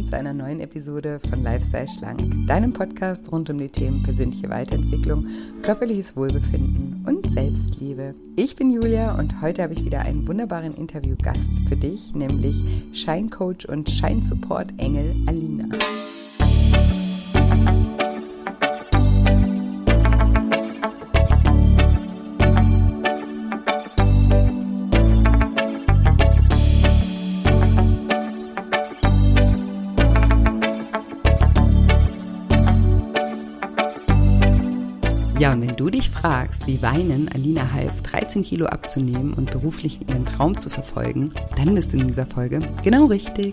zu einer neuen Episode von Lifestyle Schlank, deinem Podcast rund um die Themen persönliche Weiterentwicklung, körperliches Wohlbefinden und Selbstliebe. Ich bin Julia und heute habe ich wieder einen wunderbaren Interviewgast für dich, nämlich Scheincoach und Scheinsupport-Engel Alina. Ja, und wenn du dich fragst, wie Weinen Alina half, 13 Kilo abzunehmen und beruflich ihren Traum zu verfolgen, dann bist du in dieser Folge genau richtig.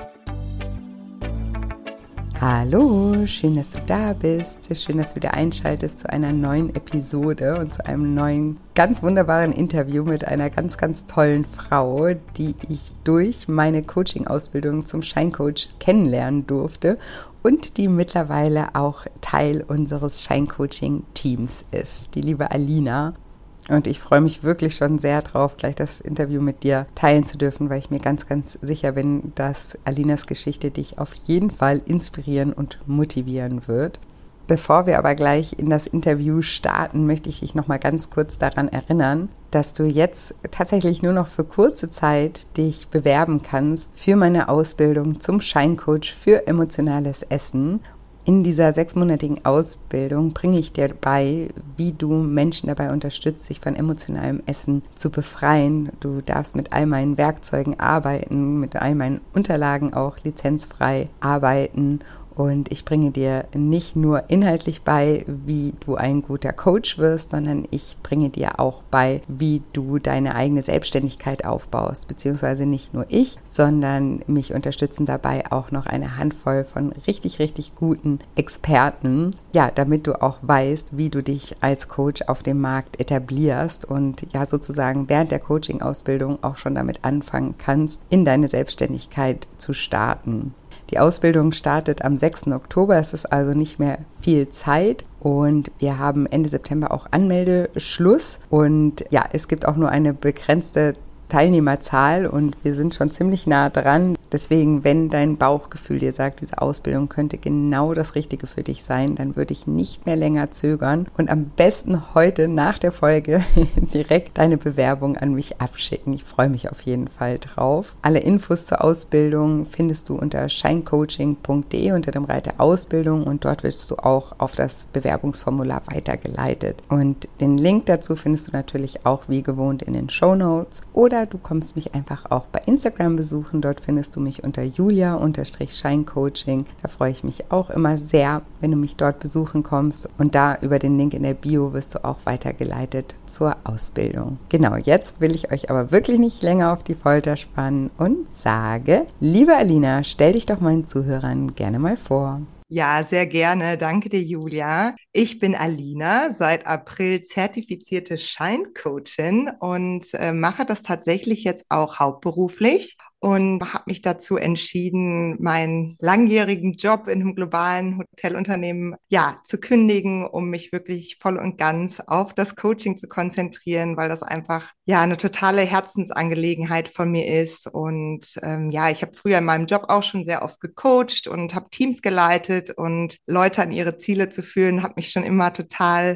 Hallo, schön, dass du da bist. Schön, dass du wieder einschaltest zu einer neuen Episode und zu einem neuen, ganz wunderbaren Interview mit einer ganz, ganz tollen Frau, die ich durch meine Coaching-Ausbildung zum Scheincoach kennenlernen durfte und die mittlerweile auch Teil unseres Scheincoaching-Teams ist, die liebe Alina. Und ich freue mich wirklich schon sehr drauf, gleich das Interview mit dir teilen zu dürfen, weil ich mir ganz, ganz sicher bin, dass Alinas Geschichte dich auf jeden Fall inspirieren und motivieren wird. Bevor wir aber gleich in das Interview starten, möchte ich dich noch mal ganz kurz daran erinnern, dass du jetzt tatsächlich nur noch für kurze Zeit dich bewerben kannst für meine Ausbildung zum Scheincoach für emotionales Essen. In dieser 6-monatigen Ausbildung bringe ich dir bei, wie du Menschen dabei unterstützt, sich von emotionalem Essen zu befreien. Du darfst mit all meinen Werkzeugen arbeiten, mit all meinen Unterlagen auch lizenzfrei arbeiten. Und ich bringe dir nicht nur inhaltlich bei, wie du ein guter Coach wirst, sondern ich bringe dir auch bei, wie du deine eigene Selbstständigkeit aufbaust. Beziehungsweise nicht nur ich, sondern mich unterstützen dabei auch noch eine Handvoll von richtig, richtig guten Experten. Ja, damit du auch weißt, wie du dich als Coach auf dem Markt etablierst und ja sozusagen während der Coaching-Ausbildung auch schon damit anfangen kannst, in deine Selbstständigkeit zu starten. Die Ausbildung startet am 6. Oktober, es ist also nicht mehr viel Zeit und wir haben Ende September auch Anmeldeschluss und ja, es gibt auch nur eine begrenzte Teilnehmerzahl und wir sind schon ziemlich nah dran. Deswegen, wenn dein Bauchgefühl dir sagt, diese Ausbildung könnte genau das Richtige für dich sein, dann würde ich nicht mehr länger zögern und am besten heute nach der Folge direkt deine Bewerbung an mich abschicken. Ich freue mich auf jeden Fall drauf. Alle Infos zur Ausbildung findest du unter scheincoaching.de unter dem Reiter Ausbildung und dort wirst du auch auf das Bewerbungsformular weitergeleitet. Und den Link dazu findest du natürlich auch wie gewohnt in den Shownotes oder du kommst mich einfach auch bei Instagram besuchen. Dort findest du mich unter Julia_Scheincoaching. Da freue ich mich auch immer sehr, wenn du mich dort besuchen kommst. Und da über den Link in der Bio wirst du auch weitergeleitet zur Ausbildung. Genau, jetzt will ich euch aber wirklich nicht länger auf die Folter spannen und sage, liebe Alina, stell dich doch meinen Zuhörern gerne mal vor. Ja, sehr gerne. Danke dir, Julia. Ich bin Alina, seit April zertifizierte Scheincoachin und mache das tatsächlich jetzt auch hauptberuflich und habe mich dazu entschieden, meinen langjährigen Job in einem globalen Hotelunternehmen zu kündigen, um mich wirklich voll und ganz auf das Coaching zu konzentrieren, weil das einfach eine totale Herzensangelegenheit von mir ist. Und ich habe früher in meinem Job auch schon sehr oft gecoacht und habe Teams geleitet und Leute an ihre Ziele zu führen, habe mich schon immer total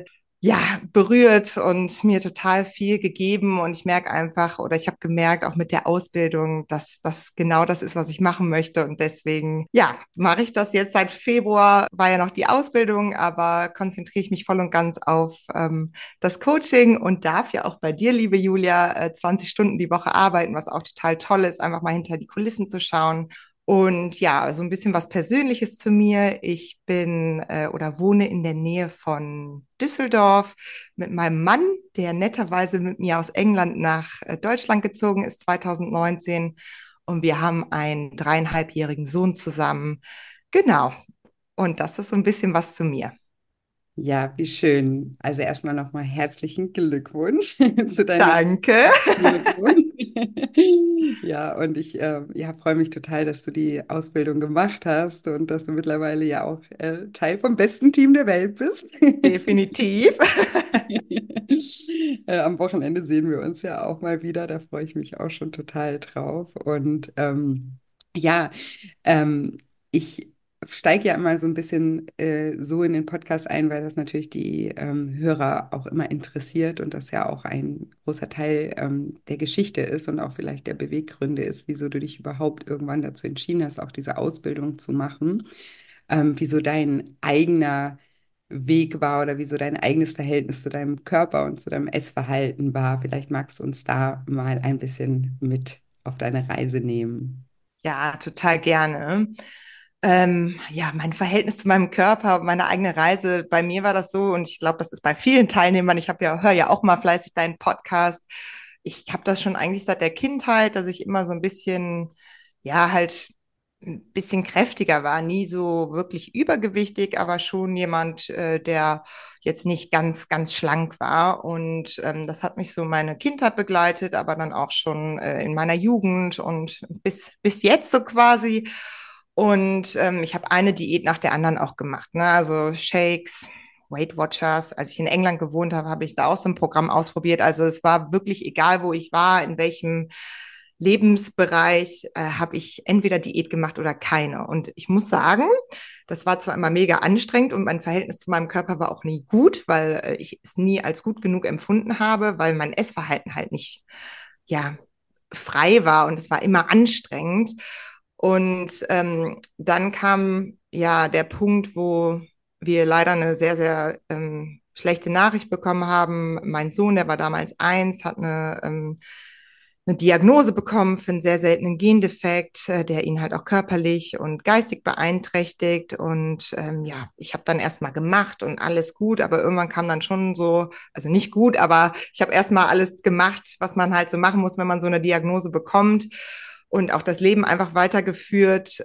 berührt und mir total viel gegeben. Und ich merke einfach, oder ich habe gemerkt, auch mit der Ausbildung, dass das genau das ist, was ich machen möchte. Und deswegen, mache ich das jetzt seit Februar, war ja noch die Ausbildung, aber konzentriere ich mich voll und ganz auf das Coaching und darf ja auch bei dir, liebe Julia, 20 Stunden die Woche arbeiten, was auch total toll ist, einfach mal hinter die Kulissen zu schauen. Und ja, so ein bisschen was Persönliches zu mir. Ich bin oder wohne in der Nähe von Düsseldorf mit meinem Mann, der netterweise mit mir aus England nach Deutschland gezogen ist 2019. Und wir haben einen 3,5-jährigen Sohn zusammen. Genau. Und das ist so ein bisschen was zu mir. Ja, wie schön. Also erstmal nochmal herzlichen Glückwunsch zu deiner Danke. Zertifizierung. Ja, und ich freue mich total, dass du die Ausbildung gemacht hast und dass du mittlerweile ja auch Teil vom besten Team der Welt bist. Definitiv. Am Wochenende sehen wir uns ja auch mal wieder. Da freue ich mich auch schon total drauf. Und ja, ähm, Ich steige ja immer so ein bisschen so in den Podcast ein, weil das natürlich die Hörer auch immer interessiert und das ja auch ein großer Teil der Geschichte ist und auch vielleicht der Beweggründe ist, wieso du dich überhaupt irgendwann dazu entschieden hast, auch diese Ausbildung zu machen, wieso dein eigener Weg war oder wieso dein eigenes Verhältnis zu deinem Körper und zu deinem Essverhalten war. Vielleicht magst du uns da mal ein bisschen mit auf deine Reise nehmen. Ja, total gerne. Ja, mein Verhältnis zu meinem Körper, meine eigene Reise, bei mir war das so und ich glaube, das ist bei vielen Teilnehmern. Ich höre ja auch mal fleißig deinen Podcast. Ich habe das schon eigentlich seit der Kindheit, dass ich immer so ein bisschen, ja, halt ein bisschen kräftiger war, nie so wirklich übergewichtig, aber schon jemand, der jetzt nicht ganz schlank war. Und das hat mich so meine Kindheit begleitet, aber dann auch schon in meiner Jugend und bis jetzt so quasi. Und ich habe eine Diät nach der anderen auch gemacht, ne? Also Shakes, Weight Watchers. Als ich in England gewohnt habe, habe ich da auch so ein Programm ausprobiert. Also es war wirklich egal, wo ich war, in welchem Lebensbereich, habe ich entweder Diät gemacht oder keine. Und ich muss sagen, das war zwar immer mega anstrengend und mein Verhältnis zu meinem Körper war auch nie gut, weil ich es nie als gut genug empfunden habe, weil mein Essverhalten halt nicht, ja, frei war und es war immer anstrengend. Und dann kam ja der Punkt, wo wir leider eine sehr schlechte Nachricht bekommen haben. Mein Sohn, der war damals 1, hat eine Diagnose bekommen für einen sehr seltenen Gendefekt, der ihn halt auch körperlich und geistig beeinträchtigt. Und ja, ich habe dann erstmal gemacht und alles gut, aber irgendwann kam dann schon so, also nicht gut, aber ich habe erstmal alles gemacht, was man halt so machen muss, wenn man so eine Diagnose bekommt und auch das Leben einfach weitergeführt.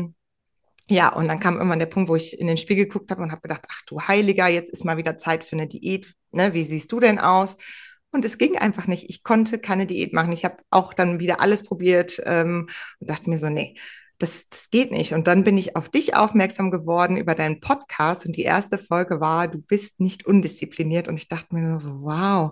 Ja, und dann kam irgendwann der Punkt, wo ich in den Spiegel geguckt habe und habe gedacht, ach du Heiliger, jetzt ist mal wieder Zeit für eine Diät. Ne? Wie siehst du denn aus? Und es ging einfach nicht. Ich konnte keine Diät machen. Ich habe auch dann wieder alles probiert und dachte mir so, nee, das geht nicht. Und dann bin ich auf dich aufmerksam geworden über deinen Podcast und die erste Folge war, du bist nicht undiszipliniert. Und ich dachte mir nur so, wow,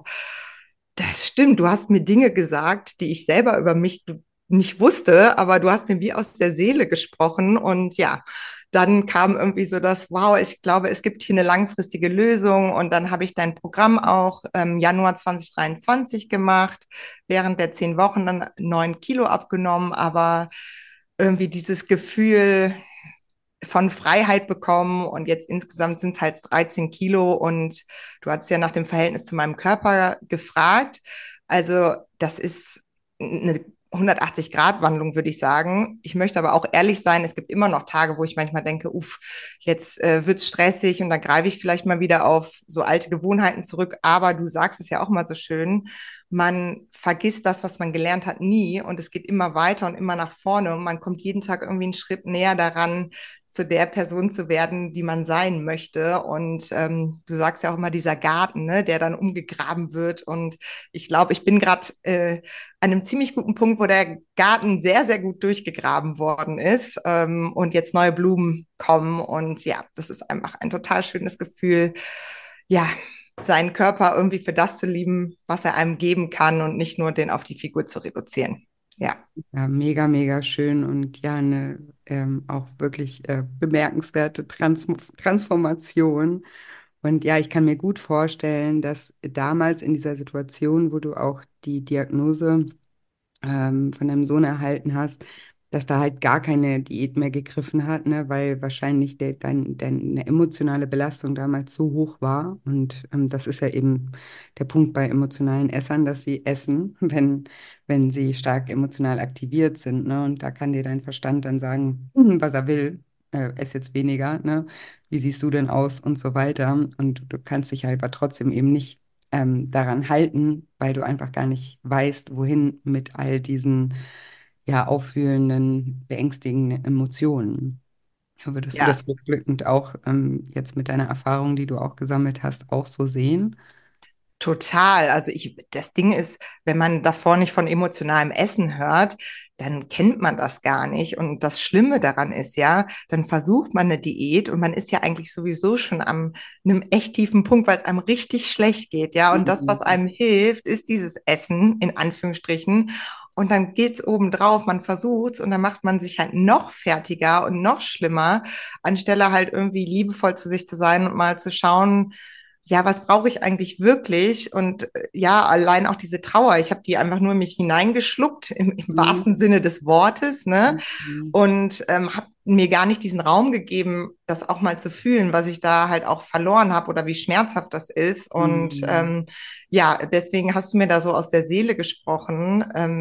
das stimmt. Du hast mir Dinge gesagt, die ich selber über mich nicht wusste, aber du hast mir wie aus der Seele gesprochen. Und ja, dann kam irgendwie so das, wow, ich glaube, es gibt hier eine langfristige Lösung. Und dann habe ich dein Programm auch Januar 2023 gemacht, während der 10 Wochen dann 9 Kilo abgenommen, aber irgendwie dieses Gefühl von Freiheit bekommen und jetzt insgesamt sind es halt 13 Kilo und du hast ja nach dem Verhältnis zu meinem Körper gefragt. Also das ist eine 180-Grad-Wandlung, würde ich sagen. Ich möchte aber auch ehrlich sein, es gibt immer noch Tage, wo ich manchmal denke, uff, jetzt wird es stressig und dann greife ich vielleicht mal wieder auf so alte Gewohnheiten zurück. Aber du sagst es ja auch mal so schön, man vergisst das, was man gelernt hat, nie und es geht immer weiter und immer nach vorne und man kommt jeden Tag irgendwie einen Schritt näher daran, zu der Person zu werden, die man sein möchte. Und du sagst ja auch immer dieser Garten, ne, der dann umgegraben wird. Und ich glaube, ich bin gerade an einem ziemlich guten Punkt, wo der Garten sehr gut durchgegraben worden ist und jetzt neue Blumen kommen. Und ja, das ist einfach ein total schönes Gefühl. Ja, seinen Körper irgendwie für das zu lieben, was er einem geben kann und nicht nur den auf die Figur zu reduzieren. Ja. Ja, mega, mega schön und ja, eine auch wirklich bemerkenswerte Transformation. Und ja, ich kann mir gut vorstellen, dass damals in dieser Situation, wo du auch die Diagnose von deinem Sohn erhalten hast, dass da halt gar keine Diät mehr gegriffen hat, ne, weil wahrscheinlich deine emotionale Belastung damals so hoch war. Und das ist ja eben der Punkt bei emotionalen Essern, dass sie essen, wenn sie stark emotional aktiviert sind, ne? Und da kann dir dein Verstand dann sagen, was er will. Ess jetzt weniger, ne? Wie siehst du denn aus und so weiter. Und du kannst dich halt aber trotzdem eben nicht daran halten, weil du einfach gar nicht weißt, wohin mit all diesen ja auffühlenden, beängstigenden Emotionen. Würdest du Ja, das rückblickend auch jetzt mit deiner Erfahrung, die du auch gesammelt hast, auch so sehen? total. Also das Ding ist, wenn man davor nicht von emotionalem Essen hört, dann kennt man das gar nicht. Und das Schlimme daran ist ja, dann versucht man eine Diät und man ist ja eigentlich sowieso schon am einem echt tiefen Punkt, weil es einem richtig schlecht geht, ja. Und das, was Mhm. einem hilft, ist dieses Essen, in Anführungsstrichen. und dann geht's oben drauf, man versucht's und dann macht man sich halt noch fertiger und noch schlimmer, anstelle halt irgendwie liebevoll zu sich zu sein und mal zu schauen, ja, was brauche ich eigentlich wirklich? Und ja, allein auch diese Trauer, ich habe die einfach nur in mich hineingeschluckt, im Mhm. wahrsten Sinne des Wortes, ne? Mhm. Und habe mir gar nicht diesen Raum gegeben, das auch mal zu fühlen, was ich da halt auch verloren habe oder wie schmerzhaft das ist. Und Mhm. ja, deswegen hast du mir da so aus der Seele gesprochen.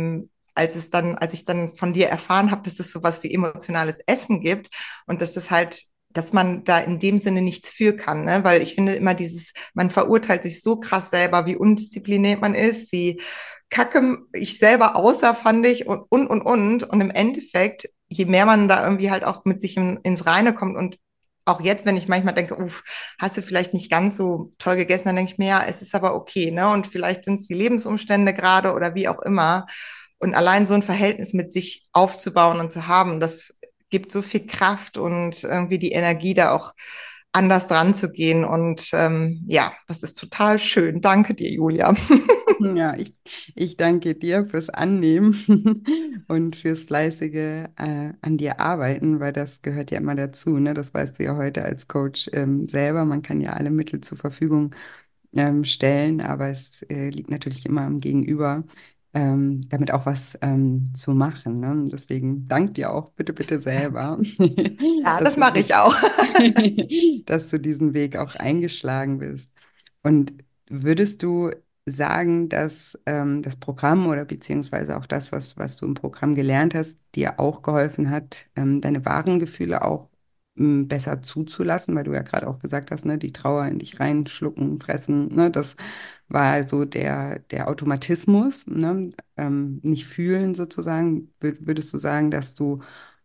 Als ich dann von dir erfahren habe, dass es sowas wie emotionales Essen gibt und dass es halt, dass man da in dem Sinne nichts für kann, ne? Weil ich finde immer man verurteilt sich so krass selber, wie undiszipliniert man ist, wie kacke ich selber aussah, fand ich und. Und im Endeffekt, je mehr man da irgendwie halt auch mit sich ins Reine kommt und auch jetzt, wenn ich manchmal denke, uff, hast du vielleicht nicht ganz so toll gegessen, dann denke ich mir, ja, es ist aber okay, ne? Und vielleicht sind es die Lebensumstände gerade oder wie auch immer. Und allein so ein Verhältnis mit sich aufzubauen und zu haben, das gibt so viel Kraft und irgendwie die Energie, da auch anders dran zu gehen. Und ja, das ist total schön. Danke dir, Julia. Ja, ich danke dir fürs Annehmen und fürs fleißige an dir arbeiten, weil das gehört ja immer dazu, ne? Das weißt du ja heute als Coach selber. Man kann ja alle Mittel zur Verfügung stellen, aber es liegt natürlich immer am Gegenüber, damit auch was zu machen, ne? Und deswegen dank dir auch bitte, bitte selber, Ja, dass das du mache ich auch. dass du diesen Weg auch eingeschlagen bist. Und würdest du sagen, dass das Programm oder beziehungsweise auch das, was du im Programm gelernt hast, dir auch geholfen hat, deine wahren Gefühle auch besser zuzulassen, weil du ja gerade auch gesagt hast, ne, die Trauer in dich reinschlucken, fressen, ne, das war so der Automatismus, ne, nicht fühlen sozusagen. Würdest du sagen, dass du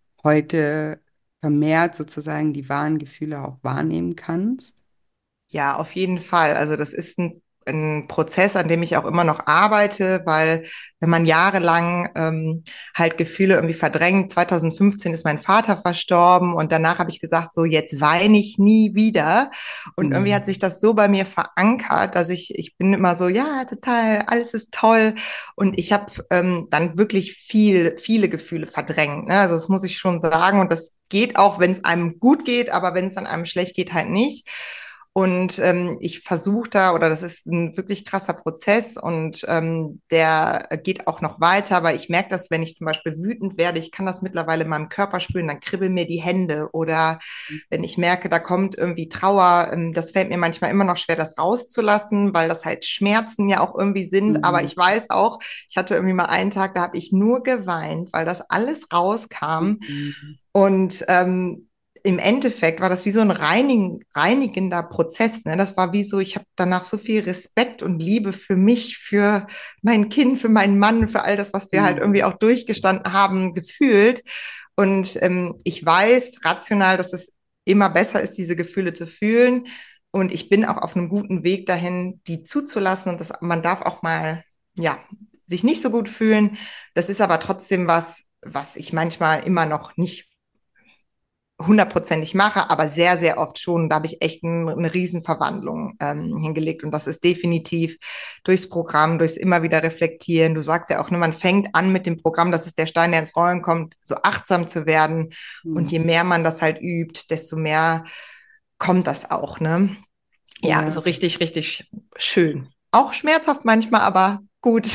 heute vermehrt sozusagen die wahren Gefühle auch wahrnehmen kannst? Ja, auf jeden Fall. Also das ist ein Prozess, an dem ich auch immer noch arbeite, weil wenn man jahrelang halt Gefühle irgendwie verdrängt, 2015 ist mein Vater verstorben und danach habe ich gesagt, so jetzt weine ich nie wieder. Und irgendwie hat sich Mhm. das so bei mir verankert, dass ich bin immer so, ja, total, alles ist toll. Und ich habe dann wirklich viele Gefühle verdrängt. Ne? Also das muss ich schon sagen. Und das geht auch, wenn es einem gut geht, aber wenn es dann einem schlecht geht, halt nicht. Und ich versuche da, oder das ist ein wirklich krasser Prozess und der geht auch noch weiter, weil ich merke das, wenn ich zum Beispiel wütend werde, ich kann das mittlerweile in meinem Körper spüren, dann kribbeln mir die Hände. Oder wenn ich merke, da kommt irgendwie Trauer, das fällt mir manchmal immer noch schwer, das rauszulassen, weil das halt Schmerzen ja auch irgendwie sind. Aber Mhm. ich weiß auch, ich hatte irgendwie mal einen Tag, da habe ich nur geweint, weil das alles rauskam. Mhm. Und im Endeffekt war das wie so ein reinigender Prozess. Ne? Das war wie so, ich habe danach so viel Respekt und Liebe für mich, für mein Kind, für meinen Mann, für all das, was wir halt irgendwie Mhm. auch durchgestanden haben, gefühlt. Und ich weiß rational, dass es immer besser ist, diese Gefühle zu fühlen. Und ich bin auch auf einem guten Weg dahin, die zuzulassen. Und man darf auch mal, ja, sich nicht so gut fühlen. Das ist aber trotzdem was ich manchmal immer noch nicht hundertprozentig mache, aber sehr, sehr oft schon. Da habe ich echt eine Riesenverwandlung hingelegt. Und das ist definitiv durchs Programm, durchs immer wieder reflektieren. Du sagst ja auch, ne, man fängt an mit dem Programm, das ist der Stein, der ins Rollen kommt, so achtsam zu werden. Und je Mhm. mehr man das halt übt, desto mehr kommt das auch. Ne? Ja, also Ja. richtig, richtig schön. Auch schmerzhaft manchmal, aber gut.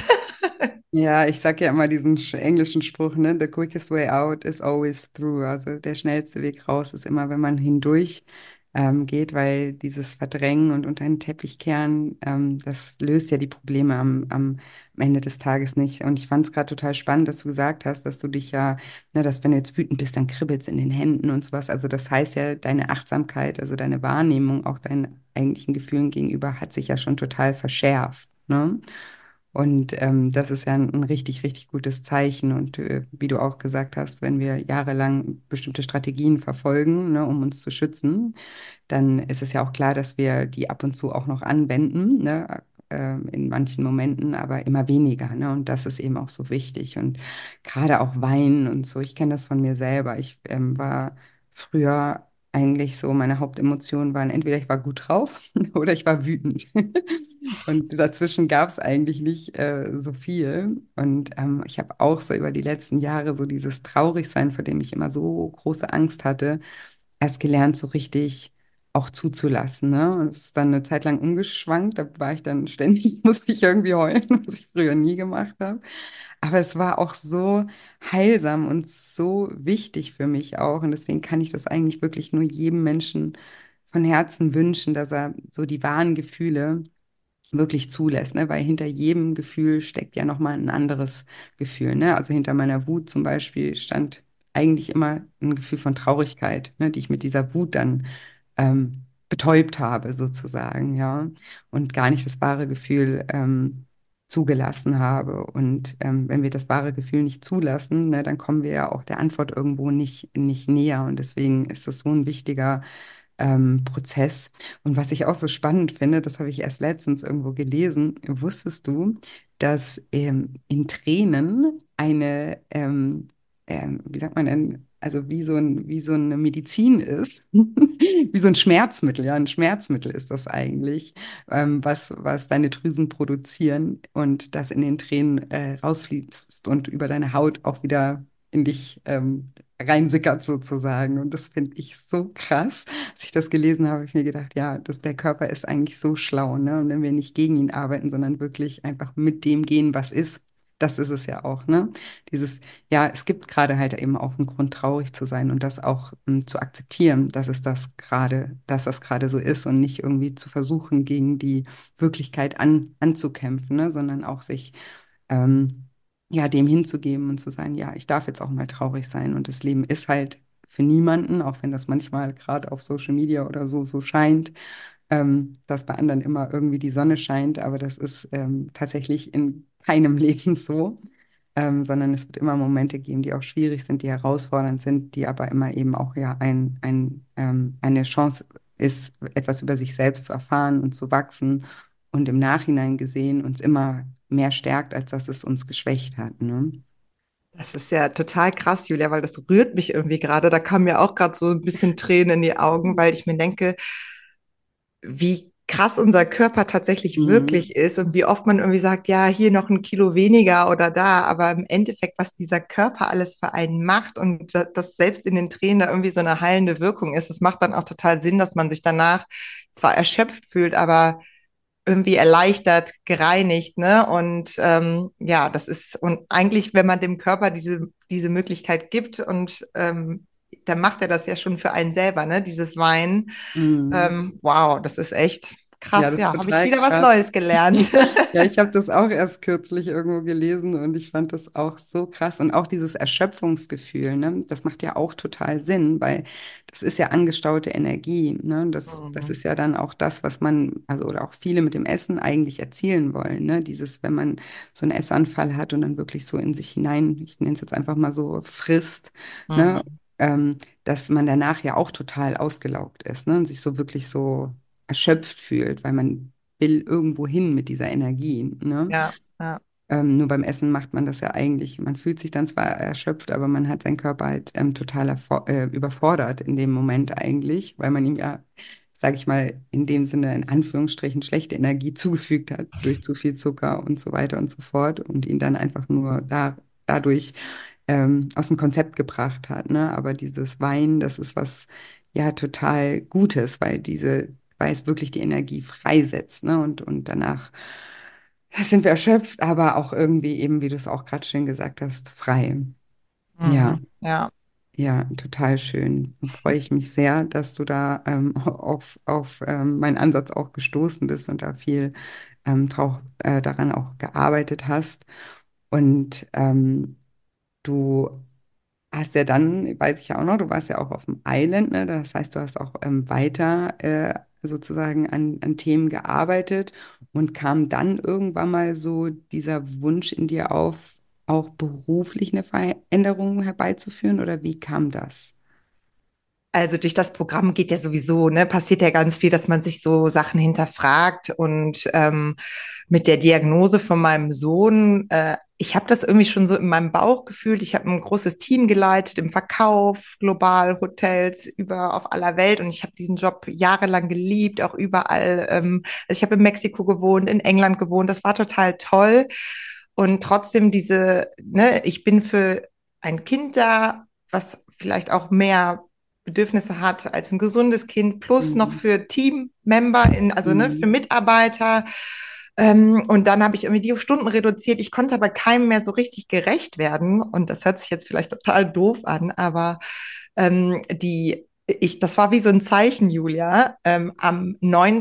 Ja, ich sage ja immer diesen englischen Spruch, ne? The quickest way out is always through. Also der schnellste Weg raus ist immer, wenn man hindurch geht, weil dieses Verdrängen und unter den Teppich kehren, das löst ja die Probleme am Ende des Tages nicht. Und ich fand es gerade total spannend, dass du gesagt hast, dass du dich ja, ne, dass wenn du jetzt wütend bist, dann kribbelt es in den Händen und sowas. Also das heißt ja, deine Achtsamkeit, also deine Wahrnehmung auch deinen eigentlichen Gefühlen gegenüber hat sich ja schon total verschärft, ne? Und das ist ja ein richtig, richtig gutes Zeichen. Und wie du auch gesagt hast, wenn wir jahrelang bestimmte Strategien verfolgen, ne, um uns zu schützen, dann ist es ja auch klar, dass wir die ab und zu auch noch anwenden, ne, in manchen Momenten, aber immer weniger. Ne? Und das ist eben auch so wichtig. Und gerade auch Weinen und so, ich kenne das von mir selber. Ich war früher eigentlich so, meine Hauptemotionen waren entweder ich war gut drauf oder ich war wütend. Und dazwischen gab es eigentlich nicht so viel. Und ich habe auch so über die letzten Jahre so dieses Traurigsein, vor dem ich immer so große Angst hatte, erst gelernt, so richtig auch zuzulassen. Ne? Und es ist dann eine Zeit lang umgeschwankt. Da war ich dann ständig, musste ich irgendwie heulen, was ich früher nie gemacht habe. Aber es war auch so heilsam und so wichtig für mich auch. Und deswegen kann ich das eigentlich wirklich nur jedem Menschen von Herzen wünschen, dass er so die wahren Gefühle wirklich zulässt, ne? Weil hinter jedem Gefühl steckt ja nochmal ein anderes Gefühl, ne? Also hinter meiner Wut zum Beispiel stand eigentlich immer ein Gefühl von Traurigkeit, ne? Die ich mit dieser Wut dann betäubt habe, sozusagen, ja. Und gar nicht das wahre Gefühl zugelassen habe. Und wenn wir das wahre Gefühl nicht zulassen, ne, dann kommen wir ja auch der Antwort irgendwo nicht näher. Und deswegen ist das so ein wichtiger Prozess. Und was ich auch so spannend finde, das habe ich erst letztens irgendwo gelesen, wusstest du, dass in Tränen wie sagt man denn, also wie so eine Medizin ist, wie so ein Schmerzmittel, ja, ein Schmerzmittel ist das eigentlich, was deine Drüsen produzieren und das in den Tränen rausfließt und über deine Haut auch wieder in dich reinsickert sozusagen. Und das finde ich so krass. Als ich das gelesen habe, habe ich mir gedacht, ja, der Körper ist eigentlich so schlau, ne? Und wenn wir nicht gegen ihn arbeiten, sondern wirklich einfach mit dem gehen, was ist, das ist es ja auch, ne? Dieses, ja, es gibt gerade halt eben auch einen Grund, traurig zu sein und das auch zu akzeptieren, dass das gerade so ist und nicht irgendwie zu versuchen, gegen die Wirklichkeit anzukämpfen, ne? Sondern auch sich ja, dem hinzugeben und zu sagen, ja, ich darf jetzt auch mal traurig sein. Und das Leben ist halt für niemanden, auch wenn das manchmal gerade auf Social Media oder so scheint, dass bei anderen immer irgendwie die Sonne scheint, aber das ist tatsächlich in keinem Leben so, sondern es wird immer Momente geben, die auch schwierig sind, die herausfordernd sind, die aber immer eben auch ja eine Chance ist, etwas über sich selbst zu erfahren und zu wachsen und im Nachhinein gesehen uns immer mehr stärkt, als dass es uns geschwächt hat, ne? Das ist ja total krass, Julia, weil das rührt mich irgendwie gerade. Da kamen mir auch gerade so ein bisschen Tränen in die Augen, weil ich mir denke, wie krass unser Körper tatsächlich Mhm. wirklich ist und wie oft man irgendwie sagt, ja, hier noch ein Kilo weniger oder da, aber im Endeffekt, was dieser Körper alles für einen macht und das selbst in den Tränen da irgendwie so eine heilende Wirkung ist, das macht dann auch total Sinn, dass man sich danach zwar erschöpft fühlt, aber irgendwie erleichtert, gereinigt, ne? Und ja, das ist, und eigentlich, wenn man dem Körper diese Möglichkeit gibt und dann macht er das ja schon für einen selber, ne? Dieses Weinen. Mhm. Wow, das ist echt Ja, krass. das ist Ja, habe ich total wieder was krass. Neues gelernt. Ja, ich habe das auch erst kürzlich irgendwo gelesen und ich fand das auch so krass. Und auch dieses Erschöpfungsgefühl, ne, das macht ja auch total Sinn, weil das ist ja angestaute Energie, ne? Das Mhm. ist ja dann auch das, was man, also oder auch viele mit dem Essen eigentlich erzielen wollen, ne? Dieses, wenn man so einen Essanfall hat und dann wirklich so in sich hinein, ich nenne es jetzt einfach mal so, frisst, ne? Mhm. Dass man danach ja auch total ausgelaugt ist, ne? Und sich so wirklich so erschöpft fühlt, weil man will irgendwo hin mit dieser Energie, ne? Ja, ja. Nur beim Essen macht man das ja eigentlich. Man fühlt sich dann zwar erschöpft, aber man hat seinen Körper halt total überfordert in dem Moment eigentlich, weil man ihm ja, sage ich mal, in dem Sinne in Anführungsstrichen schlechte Energie zugefügt hat durch zu viel Zucker und so weiter und so fort und ihn dann einfach nur dadurch aus dem Konzept gebracht hat, ne? Aber dieses Weinen, das ist was ja total Gutes, weil es wirklich die Energie freisetzt, ne? Und danach sind wir erschöpft, aber auch irgendwie eben, wie du es auch gerade schön gesagt hast, frei. Ja, Mhm. Ja. ja, total schön. Da freue ich mich sehr, dass du da auf meinen Ansatz auch gestoßen bist und da viel daran auch gearbeitet hast. Und du hast ja dann, weiß ich ja auch noch, du warst ja auch auf dem Island, ne? Das heißt, du hast auch weiter sozusagen an Themen gearbeitet und kam dann irgendwann mal so dieser Wunsch in dir auf, auch beruflich eine Veränderung herbeizuführen oder wie kam das? Also durch das Programm geht ja sowieso, ne, passiert ja ganz viel, dass man sich so Sachen hinterfragt und mit der Diagnose von meinem Sohn ich habe das irgendwie schon so in meinem Bauch gefühlt. Ich habe ein großes Team geleitet im Verkauf, global, Hotels auf aller Welt. Und ich habe diesen Job jahrelang geliebt, auch überall. Also ich habe in Mexiko gewohnt, in England gewohnt. Das war total toll. Und trotzdem ich bin für ein Kind da, was vielleicht auch mehr Bedürfnisse hat als ein gesundes Kind, plus noch Mhm. für Teammember, also ne, für Mhm. Mitarbeiter. Und dann habe ich irgendwie die Stunden reduziert. Ich konnte aber keinem mehr so richtig gerecht werden. Und das hört sich jetzt vielleicht total doof an, aber das war wie so ein Zeichen, Julia. Am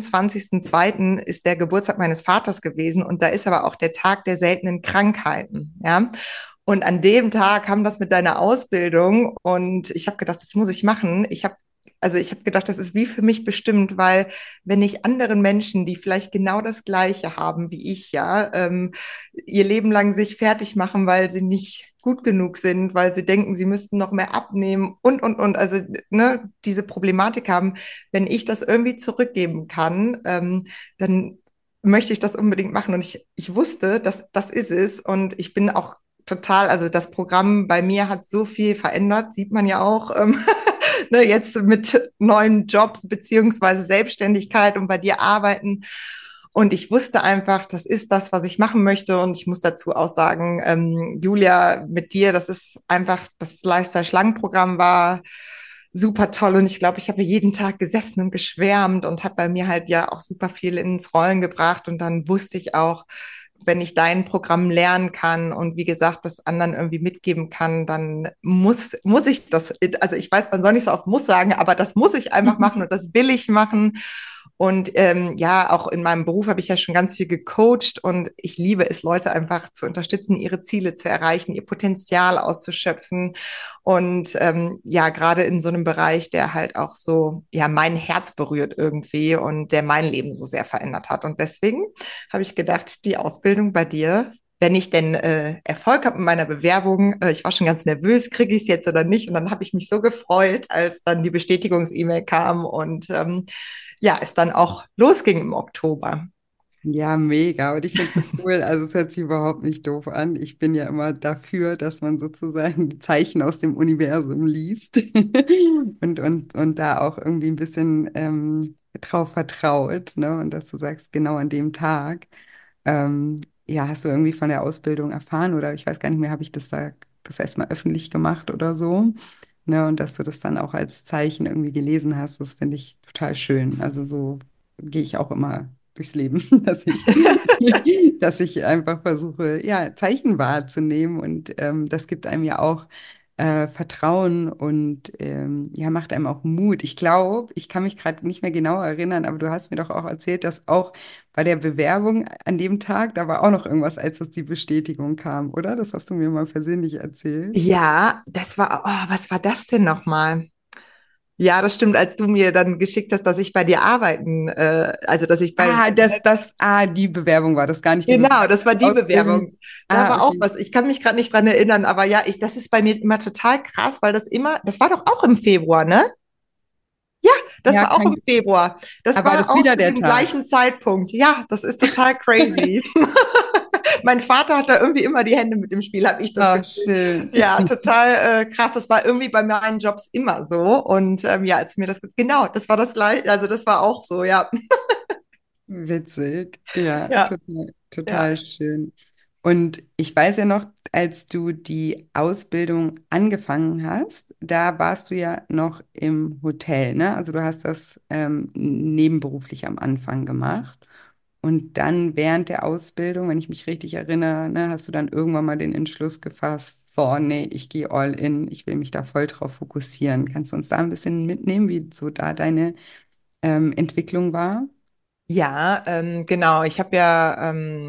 29.02. ist der Geburtstag meines Vaters gewesen und da ist aber auch der Tag der seltenen Krankheiten, ja. Und an dem Tag kam das mit deiner Ausbildung und ich habe gedacht, das muss ich machen. Ich habe gedacht, das ist wie für mich bestimmt, weil wenn ich anderen Menschen, die vielleicht genau das Gleiche haben wie ich, ja, ihr Leben lang sich fertig machen, weil sie nicht gut genug sind, weil sie denken, sie müssten noch mehr abnehmen und. Also, ne, diese Problematik haben, wenn ich das irgendwie zurückgeben kann, dann möchte ich das unbedingt machen. Und ich wusste, dass das ist es. Und ich bin auch total, also das Programm bei mir hat so viel verändert, sieht man ja auch. Ne, jetzt mit neuem Job beziehungsweise Selbstständigkeit und bei dir arbeiten. Und ich wusste einfach, das ist das, was ich machen möchte. Und ich muss dazu auch sagen, Julia, mit dir, das ist einfach, das Lifestyle-Schlangenprogramm war super toll. Und ich glaube, ich habe jeden Tag gesessen und geschwärmt und hat bei mir halt ja auch super viel ins Rollen gebracht. Und dann wusste ich auch, wenn ich dein Programm lernen kann und wie gesagt, das anderen irgendwie mitgeben kann, dann muss ich das, also ich weiß, man soll nicht so oft muss sagen, aber das muss ich einfach machen und das will ich machen. Und ja, auch in meinem Beruf habe ich ja schon ganz viel gecoacht und ich liebe es, Leute einfach zu unterstützen, ihre Ziele zu erreichen, ihr Potenzial auszuschöpfen. Und ja, gerade in so einem Bereich, der halt auch so, ja, mein Herz berührt irgendwie und der mein Leben so sehr verändert hat. Und deswegen habe ich gedacht, die Ausbildung bei dir, wenn ich denn Erfolg habe mit meiner Bewerbung, ich war schon ganz nervös, kriege ich es jetzt oder nicht? Und dann habe ich mich so gefreut, als dann die Bestätigungs-E-Mail kam und ja, es dann auch losging im Oktober. Ja, mega. Und ich finde es so cool. Also es hört sich überhaupt nicht doof an. Ich bin ja immer dafür, dass man sozusagen die Zeichen aus dem Universum liest und da auch irgendwie ein bisschen drauf vertraut, ne? Und dass du sagst, genau an dem Tag. Ja, hast du irgendwie von der Ausbildung erfahren oder ich weiß gar nicht mehr, habe ich das erstmal öffentlich gemacht oder so? Ne? Und dass du das dann auch als Zeichen irgendwie gelesen hast, das finde ich total schön. Also so gehe ich auch immer durchs Leben, dass ich einfach versuche, ja, Zeichen wahrzunehmen und das gibt einem ja auch Vertrauen und ja, macht einem auch Mut. Ich glaube, ich kann mich gerade nicht mehr genau erinnern, aber du hast mir doch auch erzählt, dass auch bei der Bewerbung an dem Tag, da war auch noch irgendwas, als das die Bestätigung kam, oder? Das hast du mir mal persönlich erzählt. Ja, was war das denn nochmal? Ja, das stimmt, als du mir dann geschickt hast, dass ich bei dir arbeiten, also dass ich bei, Die Bewerbung war das, gar nicht die genau, Bewerbung, das war die die Ausbildung. Bewerbung. Da Ah, war auch okay. was. Ich kann mich gerade nicht dran erinnern, aber ja, das ist bei mir immer total krass, weil das war doch auch im Februar, ne? Ja, das Ja, war auch im Februar. Das aber war war das auch wieder zu der dem Tag? gleichen Zeitpunkt. Ja, das ist total crazy. Mein Vater hat da irgendwie immer die Hände mit dem Spiel, habe ich das Ach, Gefühl. schön. Ja, total krass. Das war irgendwie bei meinen Jobs immer so. Und ja, als mir genau, das war das gleiche, also das war auch so, ja. Witzig. Ja, Ja, total, total ja. schön. Und ich weiß ja noch, als du die Ausbildung angefangen hast, da warst du ja noch im Hotel, ne? Also du hast das nebenberuflich am Anfang gemacht. Und dann während der Ausbildung, wenn ich mich richtig erinnere, ne, hast du dann irgendwann mal den Entschluss gefasst, so, nee, ich gehe all in, ich will mich da voll drauf fokussieren. Kannst du uns da ein bisschen mitnehmen, wie so da deine Entwicklung war? Ja, genau. Ich habe ja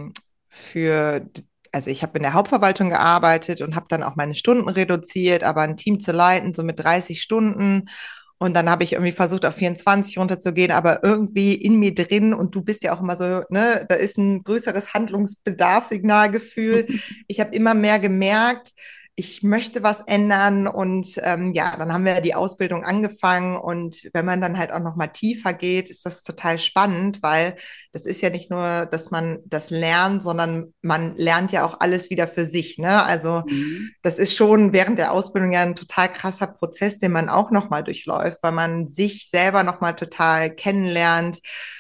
also ich habe in der Hauptverwaltung gearbeitet und habe dann auch meine Stunden reduziert, aber ein Team zu leiten, so mit 30 Stunden. Und dann habe ich irgendwie versucht, auf 24 runterzugehen, aber irgendwie in mir drin, und du bist ja auch immer so, ne, da ist ein größeres Handlungsbedarfssignalgefühl. Ich habe immer mehr gemerkt, ich möchte was ändern und ja, dann haben wir die Ausbildung angefangen und wenn man dann halt auch noch mal tiefer geht, ist das total spannend, weil das ist ja nicht nur, dass man das lernt, sondern man lernt ja auch alles wieder für sich, ne? Also Mhm. das ist schon während der Ausbildung ja ein total krasser Prozess, den man auch noch mal durchläuft, weil man sich selber noch mal total kennenlernt.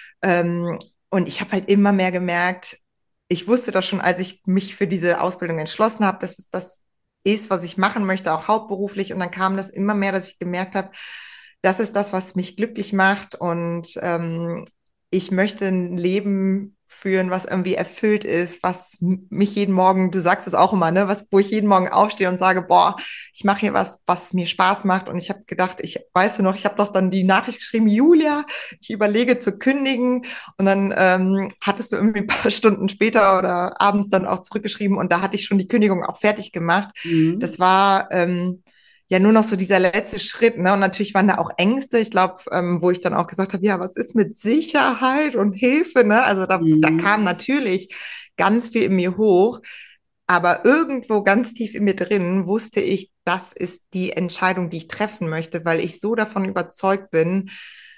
Und ich habe halt immer mehr gemerkt, ich wusste das schon, als ich mich für diese Ausbildung entschlossen habe, dass es das ist, was ich machen möchte, auch hauptberuflich. Und dann kam das immer mehr, dass ich gemerkt habe, das ist das, was mich glücklich macht. Und ich möchte ein Leben führen, was irgendwie erfüllt ist, was mich jeden Morgen, du sagst es auch immer, ne, was, wo ich jeden Morgen aufstehe und sage, boah, ich mache hier was, was mir Spaß macht. Und ich habe gedacht, weißt du noch, ich habe doch dann die Nachricht geschrieben, Julia, ich überlege zu kündigen. Und dann hattest du irgendwie ein paar Stunden später oder abends dann auch zurückgeschrieben und da hatte ich schon die Kündigung auch fertig gemacht. Mhm. Das war ja nur noch so dieser letzte Schritt, ne? Und natürlich waren da auch Ängste, ich glaube, wo ich dann auch gesagt habe, ja, was ist mit Sicherheit und Hilfe, ne? Also da kam Mhm. natürlich ganz viel in mir hoch, aber irgendwo ganz tief in mir drin wusste ich, das ist die Entscheidung, die ich treffen möchte, weil ich so davon überzeugt bin,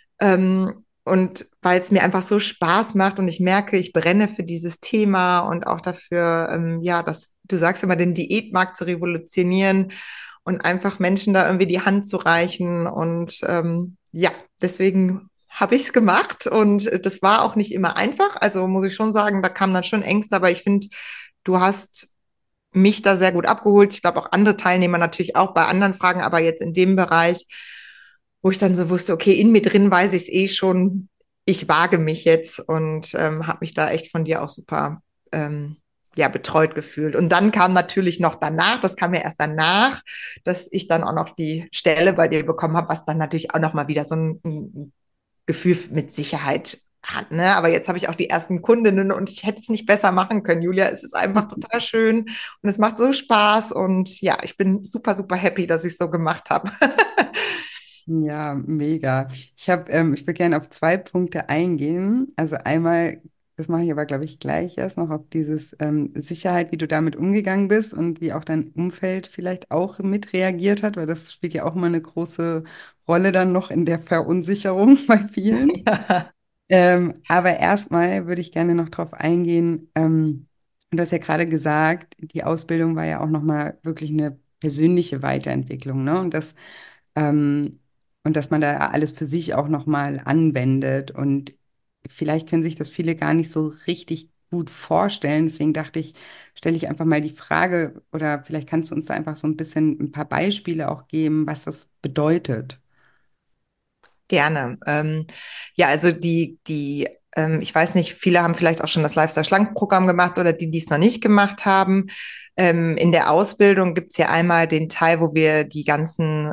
und weil es mir einfach so Spaß macht und ich merke, ich brenne für dieses Thema und auch dafür, ja, dass du sagst immer, den Diätmarkt zu revolutionieren und einfach Menschen da irgendwie die Hand zu reichen. Und ja, deswegen habe ich es gemacht und das war auch nicht immer einfach. Also muss ich schon sagen, da kamen dann schon Ängste, aber ich finde, du hast mich da sehr gut abgeholt. Ich glaube auch andere Teilnehmer natürlich auch bei anderen Fragen, aber jetzt in dem Bereich, wo ich dann so wusste, okay, in mir drin weiß ich es eh schon, ich wage mich jetzt und habe mich da echt von dir auch super ja, betreut gefühlt. Und dann kam natürlich noch danach, das kam ja erst danach, dass ich dann auch noch die Stelle bei dir bekommen habe, was dann natürlich auch noch mal wieder so ein Gefühl mit Sicherheit hat. Ne? Aber jetzt habe ich auch die ersten Kundinnen und ich hätte es nicht besser machen können, Julia. Es ist einfach total schön und es macht so Spaß und ja, ich bin super, super happy, dass ich es so gemacht habe. Ja, mega. Ich will gerne auf zwei Punkte eingehen. Also einmal, das mache ich aber, glaube ich, gleich erst noch auf dieses Sicherheit, wie du damit umgegangen bist und wie auch dein Umfeld vielleicht auch mit reagiert hat, weil das spielt ja auch immer eine große Rolle dann noch in der Verunsicherung bei vielen. Ja. Aber erstmal würde ich gerne noch drauf eingehen. Du hast ja gerade gesagt, die Ausbildung war ja auch nochmal wirklich eine persönliche Weiterentwicklung, ne? Ähm, und dass man da alles für sich auch nochmal anwendet. Und vielleicht können sich das viele gar nicht so richtig gut vorstellen. Deswegen dachte ich, stelle ich einfach mal die Frage, oder vielleicht kannst du uns da einfach so ein bisschen ein paar Beispiele auch geben, was das bedeutet. Gerne. Ja, also ich weiß nicht, viele haben vielleicht auch schon das Lifestyle-Schlank-Programm gemacht oder die es noch nicht gemacht haben. In der Ausbildung gibt es ja einmal den Teil, wo wir die ganzen,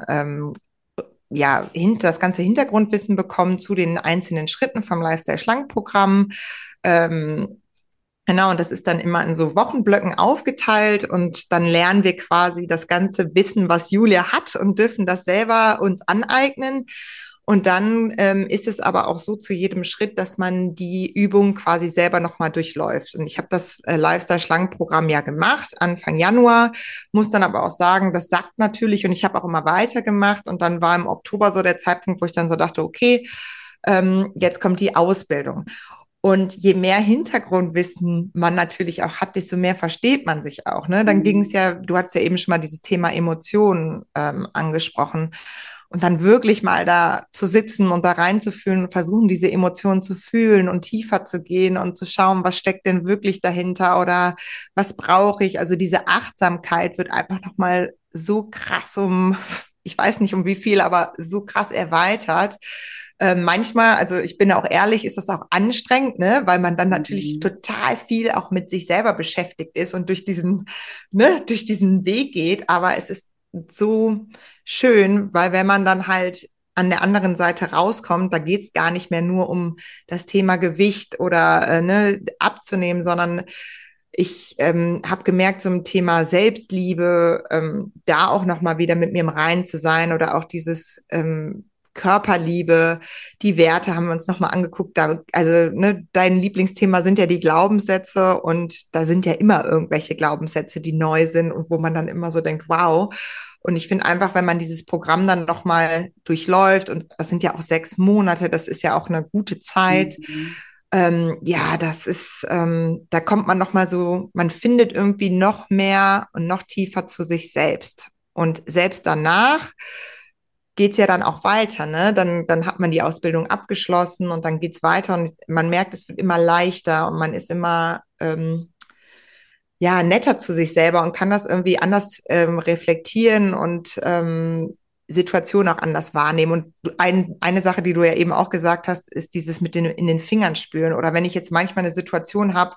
ja, das ganze Hintergrundwissen bekommen zu den einzelnen Schritten vom Lifestyle-Schlank-Programm. Ähm, Genau, und das ist dann immer in so Wochenblöcken aufgeteilt und dann lernen wir quasi das ganze Wissen, was Julia hat und dürfen das selber uns aneignen. Und dann ist es aber auch so zu jedem Schritt, dass man die Übung quasi selber nochmal durchläuft. Und ich habe das Lifestyle-Schlangenprogramm ja gemacht, Anfang Januar, muss dann aber auch sagen, das sagt natürlich und ich habe auch immer weitergemacht. Und dann war im Oktober so der Zeitpunkt, wo ich dann so dachte, okay, jetzt kommt die Ausbildung. Und je mehr Hintergrundwissen man natürlich auch hat, desto mehr versteht man sich auch. Ne? Dann ging es Mhm. ja, du hast ja eben schon mal dieses Thema Emotionen angesprochen. Und dann wirklich mal da zu sitzen und da reinzufühlen und versuchen, diese Emotionen zu fühlen und tiefer zu gehen und zu schauen, was steckt denn wirklich dahinter oder was brauche ich. Also diese Achtsamkeit wird einfach nochmal so krass ich weiß nicht um wie viel, aber so krass erweitert. Manchmal, also ich bin auch ehrlich, ist das auch anstrengend, ne? Weil man dann natürlich Mhm. total viel auch mit sich selber beschäftigt ist und durch diesen Weg geht. Aber es ist so schön, weil wenn man dann halt an der anderen Seite rauskommt, da geht es gar nicht mehr nur um das Thema Gewicht oder ne, abzunehmen, sondern ich habe gemerkt, zum Thema Selbstliebe, da auch nochmal wieder mit mir im Reinen zu sein oder auch dieses Körperliebe, die Werte haben wir uns nochmal angeguckt. Also, ne, dein Lieblingsthema sind ja die Glaubenssätze und da sind ja immer irgendwelche Glaubenssätze, die neu sind und wo man dann immer so denkt, wow. Und ich finde einfach, wenn man dieses Programm dann nochmal durchläuft, und das sind ja auch 6 Monate, das ist ja auch eine gute Zeit. Mhm. Ja, das ist, da kommt man nochmal so, man findet irgendwie noch mehr und noch tiefer zu sich selbst. Und selbst danach geht's ja dann auch weiter, ne? Dann hat man die Ausbildung abgeschlossen und dann geht's weiter und man merkt, es wird immer leichter und man ist immer ja, netter zu sich selber und kann das irgendwie anders reflektieren und Situationen auch anders wahrnehmen. Und eine Sache, die du ja eben auch gesagt hast, ist dieses mit den in den Fingern spüren. Oder wenn ich jetzt manchmal eine Situation habe,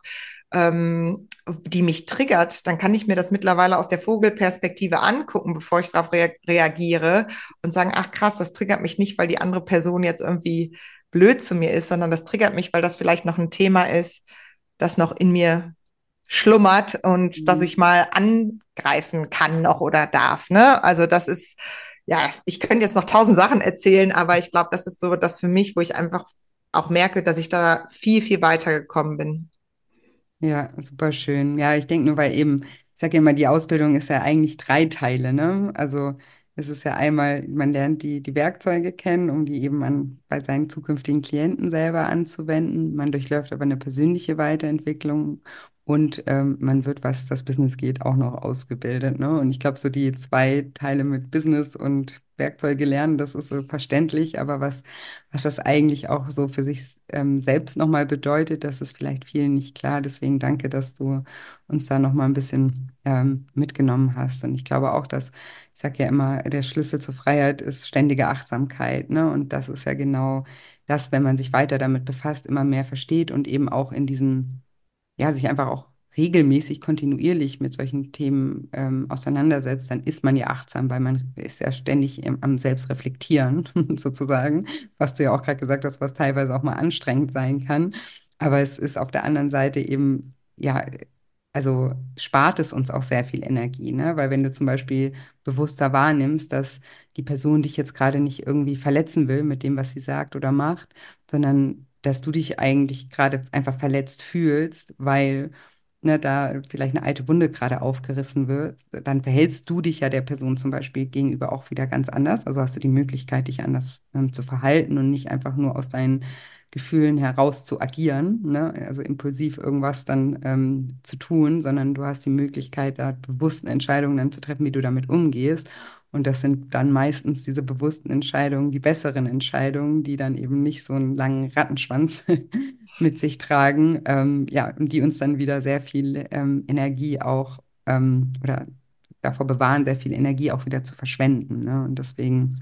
die mich triggert, dann kann ich mir das mittlerweile aus der Vogelperspektive angucken, bevor ich darauf reagiere und sagen, ach krass, das triggert mich nicht, weil die andere Person jetzt irgendwie blöd zu mir ist, sondern das triggert mich, weil das vielleicht noch ein Thema ist, das noch in mir schlummert und dass Mhm. ich mal angreifen kann noch oder darf. Ne? Also das ist, ja, ich könnte jetzt noch 1000 Sachen erzählen, aber ich glaube, das ist so das für mich, wo ich einfach auch merke, dass ich da viel, viel weiter gekommen bin. Ja, super schön. Ja, ich denke nur, weil eben, ich sage ja immer, die Ausbildung ist ja eigentlich drei Teile, ne? Also es ist ja einmal, man lernt die Werkzeuge kennen, um die eben bei seinen zukünftigen Klienten selber anzuwenden. Man durchläuft aber eine persönliche Weiterentwicklung und man wird, was das Business geht, auch noch ausgebildet, ne? Und ich glaube, so die zwei Teile mit Business und Werkzeuge lernen, das ist so verständlich, aber was das eigentlich auch so für sich selbst nochmal bedeutet, das ist vielleicht vielen nicht klar. Deswegen danke, dass du uns da nochmal ein bisschen mitgenommen hast. Und ich glaube auch, dass, ich sage ja immer, der Schlüssel zur Freiheit ist ständige Achtsamkeit, ne? Und das ist ja genau das, wenn man sich weiter damit befasst, immer mehr versteht und eben auch in diesem ja, sich einfach auch regelmäßig, kontinuierlich mit solchen Themen auseinandersetzt, dann ist man ja achtsam, weil man ist ja ständig am Selbstreflektieren sozusagen, was du ja auch gerade gesagt hast, was teilweise auch mal anstrengend sein kann. Aber es ist auf der anderen Seite eben, ja, also spart es uns auch sehr viel Energie, ne? Weil wenn du zum Beispiel bewusster wahrnimmst, dass die Person dich jetzt gerade nicht irgendwie verletzen will mit dem, was sie sagt oder macht, sondern dass du dich eigentlich gerade einfach verletzt fühlst, weil ne, da vielleicht eine alte Wunde gerade aufgerissen wird, dann verhältst du dich ja der Person zum Beispiel gegenüber auch wieder ganz anders. Also hast du die Möglichkeit, dich anders zu verhalten und nicht einfach nur aus deinen Gefühlen heraus zu agieren, ne? Also impulsiv irgendwas dann zu tun, sondern du hast die Möglichkeit, da bewusste Entscheidungen dann zu treffen, wie du damit umgehst. Und das sind dann meistens diese bewussten Entscheidungen, die besseren Entscheidungen, die dann eben nicht so einen langen Rattenschwanz mit sich tragen, ja, und die uns dann wieder sehr viel Energie auch oder davor bewahren, sehr viel Energie auch wieder zu verschwenden. Ne? Und deswegen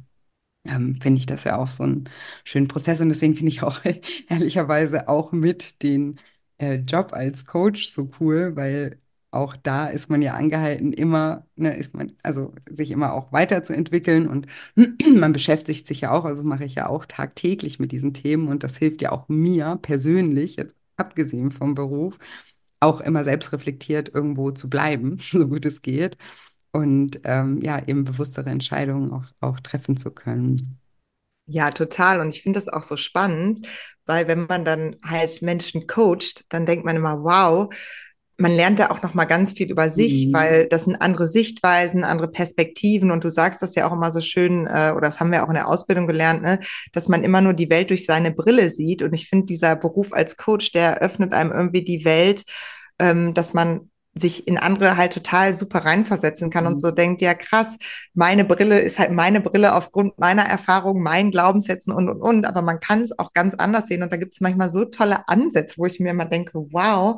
finde ich das ja auch so einen schönen Prozess. Und deswegen finde ich auch ehrlicherweise auch mit den Job als Coach so cool, weil auch da ist man ja angehalten, immer, ne, ist man, also sich immer auch weiterzuentwickeln und man beschäftigt sich ja auch, also mache ich ja auch tagtäglich mit diesen Themen und das hilft ja auch mir persönlich, jetzt abgesehen vom Beruf, auch immer selbstreflektiert irgendwo zu bleiben, so gut es geht und ja, eben bewusstere Entscheidungen auch treffen zu können. Ja, total. Und ich finde das auch so spannend, weil wenn man dann halt Menschen coacht, dann denkt man immer, wow, man lernt da auch noch mal ganz viel über sich, Mhm. weil das sind andere Sichtweisen, andere Perspektiven. Und du sagst das ja auch immer so schön, oder das haben wir auch in der Ausbildung gelernt, ne, dass man immer nur die Welt durch seine Brille sieht. Und ich finde, dieser Beruf als Coach, der öffnet einem irgendwie die Welt, dass man sich in andere halt total super reinversetzen kann und so Mhm. denkt, ja krass, meine Brille ist halt meine Brille aufgrund meiner Erfahrungen, meinen Glaubenssätzen und. Aber man kann es auch ganz anders sehen. Und da gibt es manchmal so tolle Ansätze, wo ich mir immer denke, wow,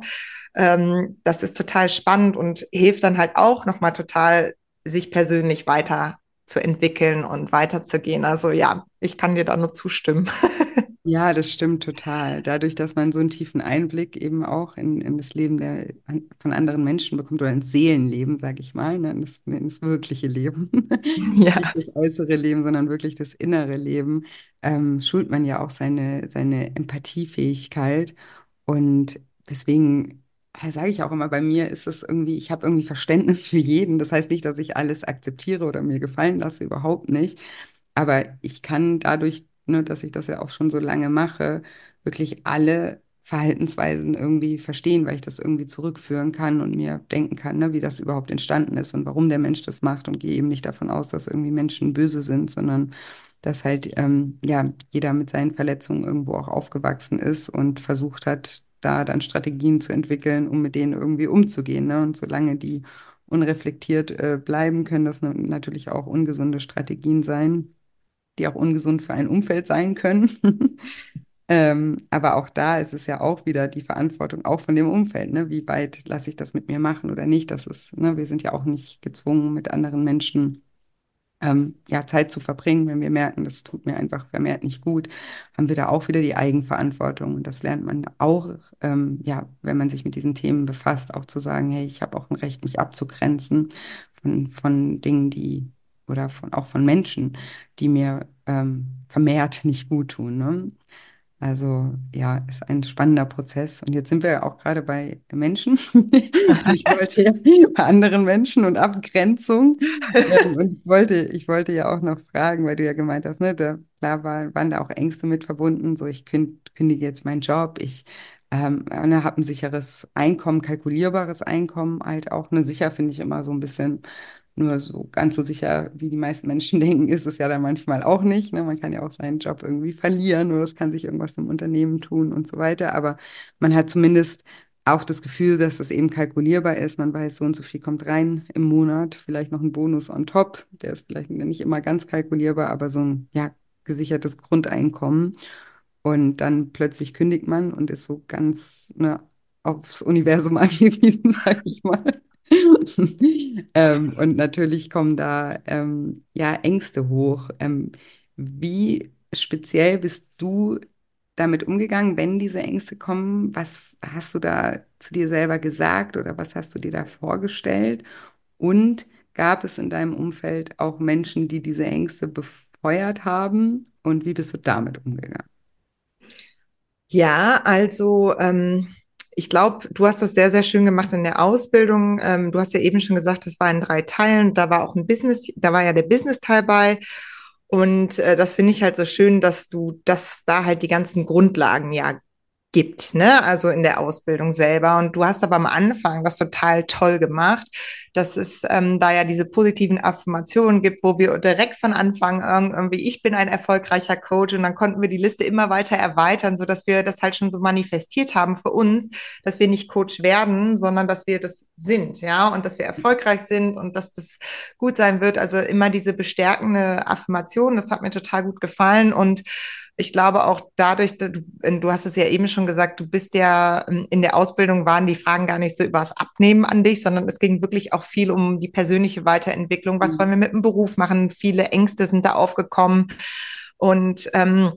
das ist total spannend und hilft dann halt auch nochmal total, sich persönlich weiter zu entwickeln und weiterzugehen. Also ja, ich kann dir da nur zustimmen. Ja, das stimmt total. Dadurch, dass man so einen tiefen Einblick eben auch in das Leben von anderen Menschen bekommt oder ins Seelenleben, sage ich mal, ne, in das wirkliche Leben, nicht Ja. das äußere Leben, sondern wirklich das innere Leben, schult man ja auch seine Empathiefähigkeit. Und deswegen sage ich auch immer, bei mir ist es irgendwie, ich habe irgendwie Verständnis für jeden. Das heißt nicht, dass ich alles akzeptiere oder mir gefallen lasse, überhaupt nicht. Aber ich kann dadurch, ne, dass ich das ja auch schon so lange mache, wirklich alle Verhaltensweisen irgendwie verstehen, weil ich das irgendwie zurückführen kann und mir denken kann, ne, wie das überhaupt entstanden ist und warum der Mensch das macht und gehe eben nicht davon aus, dass irgendwie Menschen böse sind, sondern dass halt ja jeder mit seinen Verletzungen irgendwo auch aufgewachsen ist und versucht hat, da dann Strategien zu entwickeln, um mit denen irgendwie umzugehen. Ne? Und solange die unreflektiert bleiben, können das natürlich auch ungesunde Strategien sein, die auch ungesund für ein Umfeld sein können. Aber auch da ist es ja auch wieder die Verantwortung auch von dem Umfeld, ne? Wie weit lasse ich das mit mir machen oder nicht? Das ist, ne, wir sind ja auch nicht gezwungen, mit anderen Menschen ja, Zeit zu verbringen, wenn wir merken, das tut mir einfach vermehrt nicht gut, haben wir da auch wieder die Eigenverantwortung. Und das lernt man auch, ja, wenn man sich mit diesen Themen befasst, auch zu sagen, hey, ich habe auch ein Recht, mich abzugrenzen von Dingen, die, oder auch von Menschen, die mir vermehrt nicht gut tun. Ne? Also ja, ist ein spannender Prozess. Und jetzt sind wir ja auch gerade bei Menschen. Ich wollte ja bei anderen Menschen und Abgrenzung. Und ich wollte ja auch noch fragen, weil du ja gemeint hast, ne, klar waren da auch Ängste mit verbunden. So, ich kündige jetzt meinen Job, ich ne, habe ein sicheres Einkommen, kalkulierbares Einkommen, halt auch. Ne, sicher finde ich immer so ein bisschen. Nur so ganz so sicher, wie die meisten Menschen denken, ist es ja dann manchmal auch nicht. Ne? Man kann ja auch seinen Job irgendwie verlieren oder es kann sich irgendwas im Unternehmen tun und so weiter. Aber man hat zumindest auch das Gefühl, dass das eben kalkulierbar ist. Man weiß, so und so viel kommt rein im Monat, vielleicht noch ein Bonus on top. Der ist vielleicht nicht immer ganz kalkulierbar, aber so ein ja, gesichertes Grundeinkommen. Und dann plötzlich kündigt man und ist so ganz ne, aufs Universum angewiesen, sag ich mal. Und natürlich kommen da ja Ängste hoch. Wie speziell bist du damit umgegangen, wenn diese Ängste kommen? Was hast du da zu dir selber gesagt oder was hast du dir da vorgestellt? Und gab es in deinem Umfeld auch Menschen, die diese Ängste befeuert haben? Und wie bist du damit umgegangen? Ja, also ich glaube, du hast das sehr, sehr schön gemacht in der Ausbildung. Du hast ja eben schon gesagt, das war in 3 Teilen. Da war auch ein Business, da war ja der Business-Teil bei. Und das finde ich halt so schön, dass da halt die ganzen Grundlagen ja gibt, ne? Also in der Ausbildung selber. Und du hast aber am Anfang das total toll gemacht, dass es da ja diese positiven Affirmationen gibt, wo wir direkt von Anfang an irgendwie, ich bin ein erfolgreicher Coach und dann konnten wir die Liste immer weiter erweitern, sodass wir das halt schon so manifestiert haben für uns, dass wir nicht Coach werden, sondern dass wir das sind, ja, und dass wir erfolgreich sind und dass das gut sein wird. Also immer diese bestärkende Affirmation, das hat mir total gut gefallen und ich glaube auch dadurch, du hast es ja eben schon gesagt, du bist ja in der Ausbildung waren die Fragen gar nicht so über das Abnehmen an dich, sondern es ging wirklich auch viel um die persönliche Weiterentwicklung. Was wollen wir mit dem Beruf machen? Viele Ängste sind da aufgekommen. Und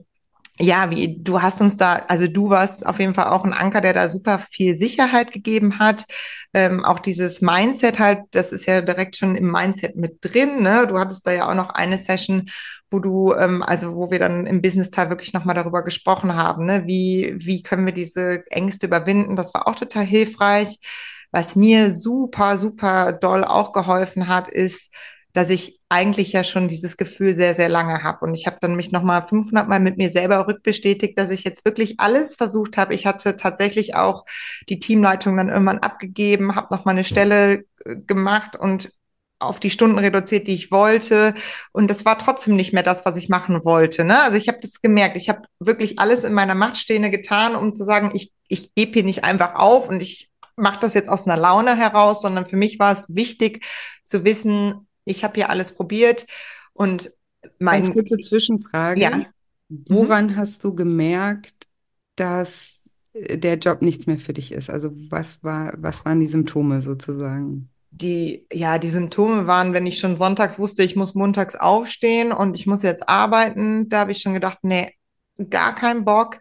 ja, wie du hast uns da, also du warst auf jeden Fall auch ein Anker, der da super viel Sicherheit gegeben hat. Auch dieses Mindset halt, das ist ja direkt schon im Mindset mit drin. Ne? Du hattest da ja auch noch eine Session, wo du, also wo wir dann im Business-Teil wirklich nochmal darüber gesprochen haben, ne? Wie können wir diese Ängste überwinden? Das war auch total hilfreich. Was mir super, super doll auch geholfen hat, ist, dass ich eigentlich ja schon dieses Gefühl sehr, sehr lange habe. Und ich habe dann mich nochmal 500 Mal mit mir selber rückbestätigt, dass ich jetzt wirklich alles versucht habe. Ich hatte tatsächlich auch die Teamleitung dann irgendwann abgegeben, habe nochmal eine Stelle gemacht und auf die Stunden reduziert, die ich wollte. Und das war trotzdem nicht mehr das, was ich machen wollte. Ne? Also ich habe das gemerkt. Ich habe wirklich alles in meiner Macht Stehende getan, um zu sagen, ich gebe hier nicht einfach auf und ich mache das jetzt aus einer Laune heraus, sondern für mich war es wichtig zu wissen, ich habe hier alles probiert und Ganz mein, kurze Zwischenfrage. ja, mhm. Woran hast du gemerkt, dass der Job nichts mehr für dich ist? Also was waren die Symptome sozusagen? Die Symptome waren, wenn ich schon sonntags wusste, ich muss montags aufstehen und ich muss jetzt arbeiten, da habe ich schon gedacht, nee, gar keinen Bock.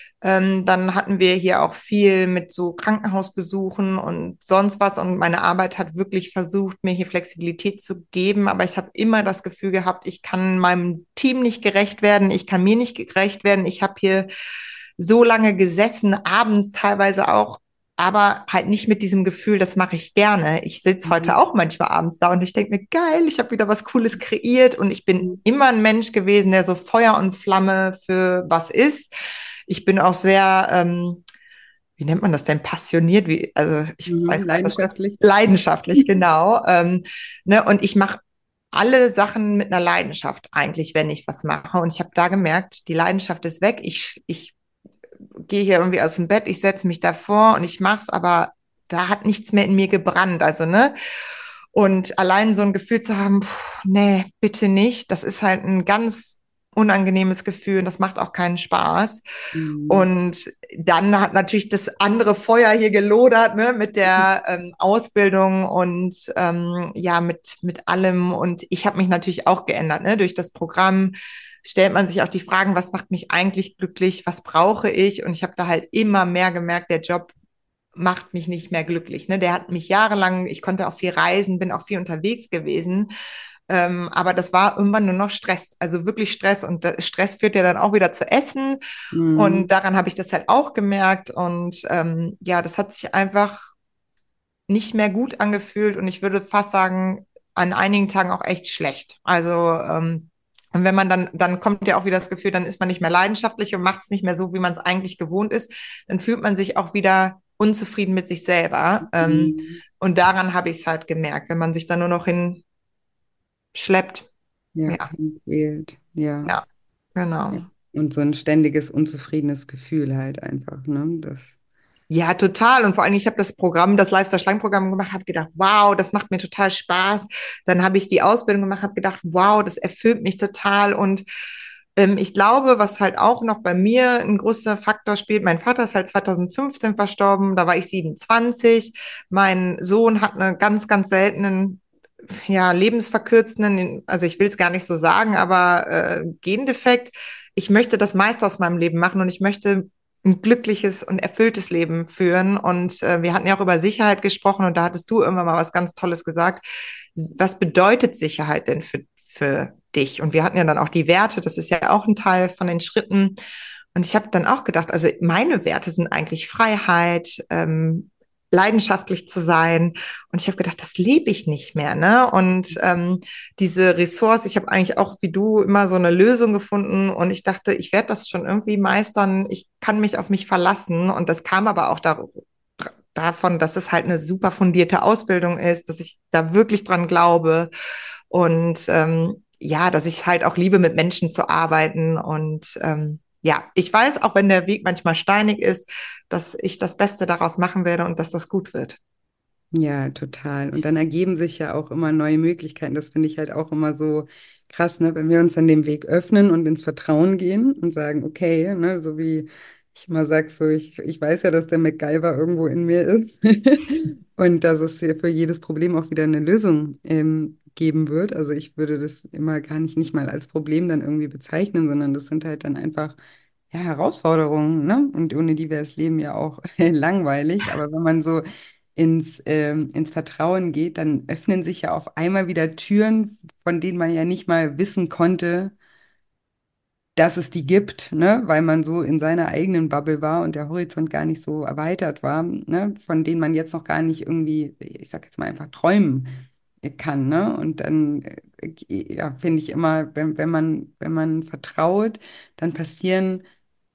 Dann hatten wir hier auch viel mit so Krankenhausbesuchen und sonst was. Und meine Arbeit hat wirklich versucht, mir hier Flexibilität zu geben. Aber ich habe immer das Gefühl gehabt, ich kann meinem Team nicht gerecht werden. Ich kann mir nicht gerecht werden. Ich habe hier so lange gesessen, abends teilweise auch. aber halt nicht mit diesem Gefühl, das mache ich gerne. Ich sitze heute auch manchmal abends da und ich denke mir, geil, ich habe wieder was Cooles kreiert und ich bin Mhm. immer ein Mensch gewesen, der so Feuer und Flamme für was ist. Ich bin auch sehr, wie nennt man das denn, passioniert, wie, also ich Mhm. weiß gar nicht, das Leidenschaftlich. leidenschaftlich, genau. Ne, und ich mache alle Sachen mit einer Leidenschaft eigentlich, wenn ich was mache. Und ich habe da gemerkt, die Leidenschaft ist weg. Ich gehe hier irgendwie aus dem Bett, ich setze mich davor und ich mache es, aber da hat nichts mehr in mir gebrannt. Also, ne? Und allein so ein Gefühl zu haben, nee, bitte nicht, das ist halt ein ganz unangenehmes Gefühl und das macht auch keinen Spaß. Mhm. Und dann hat natürlich das andere Feuer hier gelodert, ne, mit der Ausbildung und ja, mit allem. Und ich habe mich natürlich auch geändert, ne, durch das Programm stellt man sich auch die Fragen, was macht mich eigentlich glücklich, was brauche ich? Und ich habe da halt immer mehr gemerkt, der Job macht mich nicht mehr glücklich. Ne? Der hat mich jahrelang, ich konnte auch viel reisen, bin auch viel unterwegs gewesen. Aber das war irgendwann nur noch Stress, also wirklich Stress. Und Stress führt ja dann auch wieder zu Essen. Und Mhm. daran habe ich das halt auch gemerkt. Und ja, das hat sich einfach nicht mehr gut angefühlt. Und ich würde fast sagen, an einigen Tagen auch echt schlecht. Also, und wenn man dann kommt ja auch wieder das Gefühl, dann ist man nicht mehr leidenschaftlich und macht es nicht mehr so, wie man es eigentlich gewohnt ist. Dann fühlt man sich auch wieder unzufrieden mit sich selber. Mhm. Und daran habe ich es halt gemerkt, wenn man sich dann nur noch hinschleppt. Ja, Ja, wählt. Ja. ja, Ja. genau. Und so ein ständiges, unzufriedenes Gefühl halt einfach, ne? Das, Ja, total. Und vor allem, ich habe das Programm, das Lifestyle-Schlank-Programm gemacht, habe gedacht, wow, das macht mir total Spaß. Dann habe ich die Ausbildung gemacht, habe gedacht, wow, das erfüllt mich total. Und ich glaube, was halt auch noch bei mir ein großer Faktor spielt, mein Vater ist halt 2015 verstorben, da war ich 27. Mein Sohn hat eine ganz, ganz seltenen, ja, lebensverkürzenden, also ich will es gar nicht so sagen, aber Gendefekt. Ich möchte das meiste aus meinem Leben machen und ich möchte ein glückliches und erfülltes Leben führen. Und wir hatten ja auch über Sicherheit gesprochen und da hattest du irgendwann mal was ganz Tolles gesagt. Was bedeutet Sicherheit denn für dich? Und wir hatten ja dann auch die Werte, das ist ja auch ein Teil von den Schritten. Und ich habe dann auch gedacht, also meine Werte sind eigentlich Freiheit, leidenschaftlich zu sein. Und ich habe gedacht, das lebe ich nicht mehr, ne? Und diese Ressource, ich habe eigentlich auch wie du immer so eine Lösung gefunden und ich dachte, ich werde das schon irgendwie meistern. Ich kann mich auf mich verlassen. Und das kam aber auch davon, dass es halt eine super fundierte Ausbildung ist, dass ich da wirklich dran glaube und ja, dass ich halt auch liebe, mit Menschen zu arbeiten und ja, ich weiß, auch wenn der Weg manchmal steinig ist, dass ich das Beste daraus machen werde und dass das gut wird. ja, total. Und dann ergeben sich ja auch immer neue Möglichkeiten. Das finde ich halt auch immer so krass, ne? Wenn wir uns dann dem Weg öffnen und ins Vertrauen gehen und sagen, okay, ne, so wie ich immer sage, so ich weiß ja, dass der MacGyver irgendwo in mir ist und dass es hier für jedes Problem auch wieder eine Lösung geben wird. Also ich würde das immer gar nicht mal als Problem dann irgendwie bezeichnen, sondern das sind halt dann einfach ja, Herausforderungen, ne? Und ohne die wäre das Leben ja auch langweilig. Aber wenn man so ins Vertrauen geht, dann öffnen sich ja auf einmal wieder Türen, von denen man ja nicht mal wissen konnte, dass es die gibt, ne? Weil man so in seiner eigenen Bubble war und der Horizont gar nicht so erweitert war, ne? Von denen man jetzt noch gar nicht irgendwie, ich sag jetzt mal einfach träumen kann, ne? Und dann, ja, finde ich immer, wenn man vertraut, dann passieren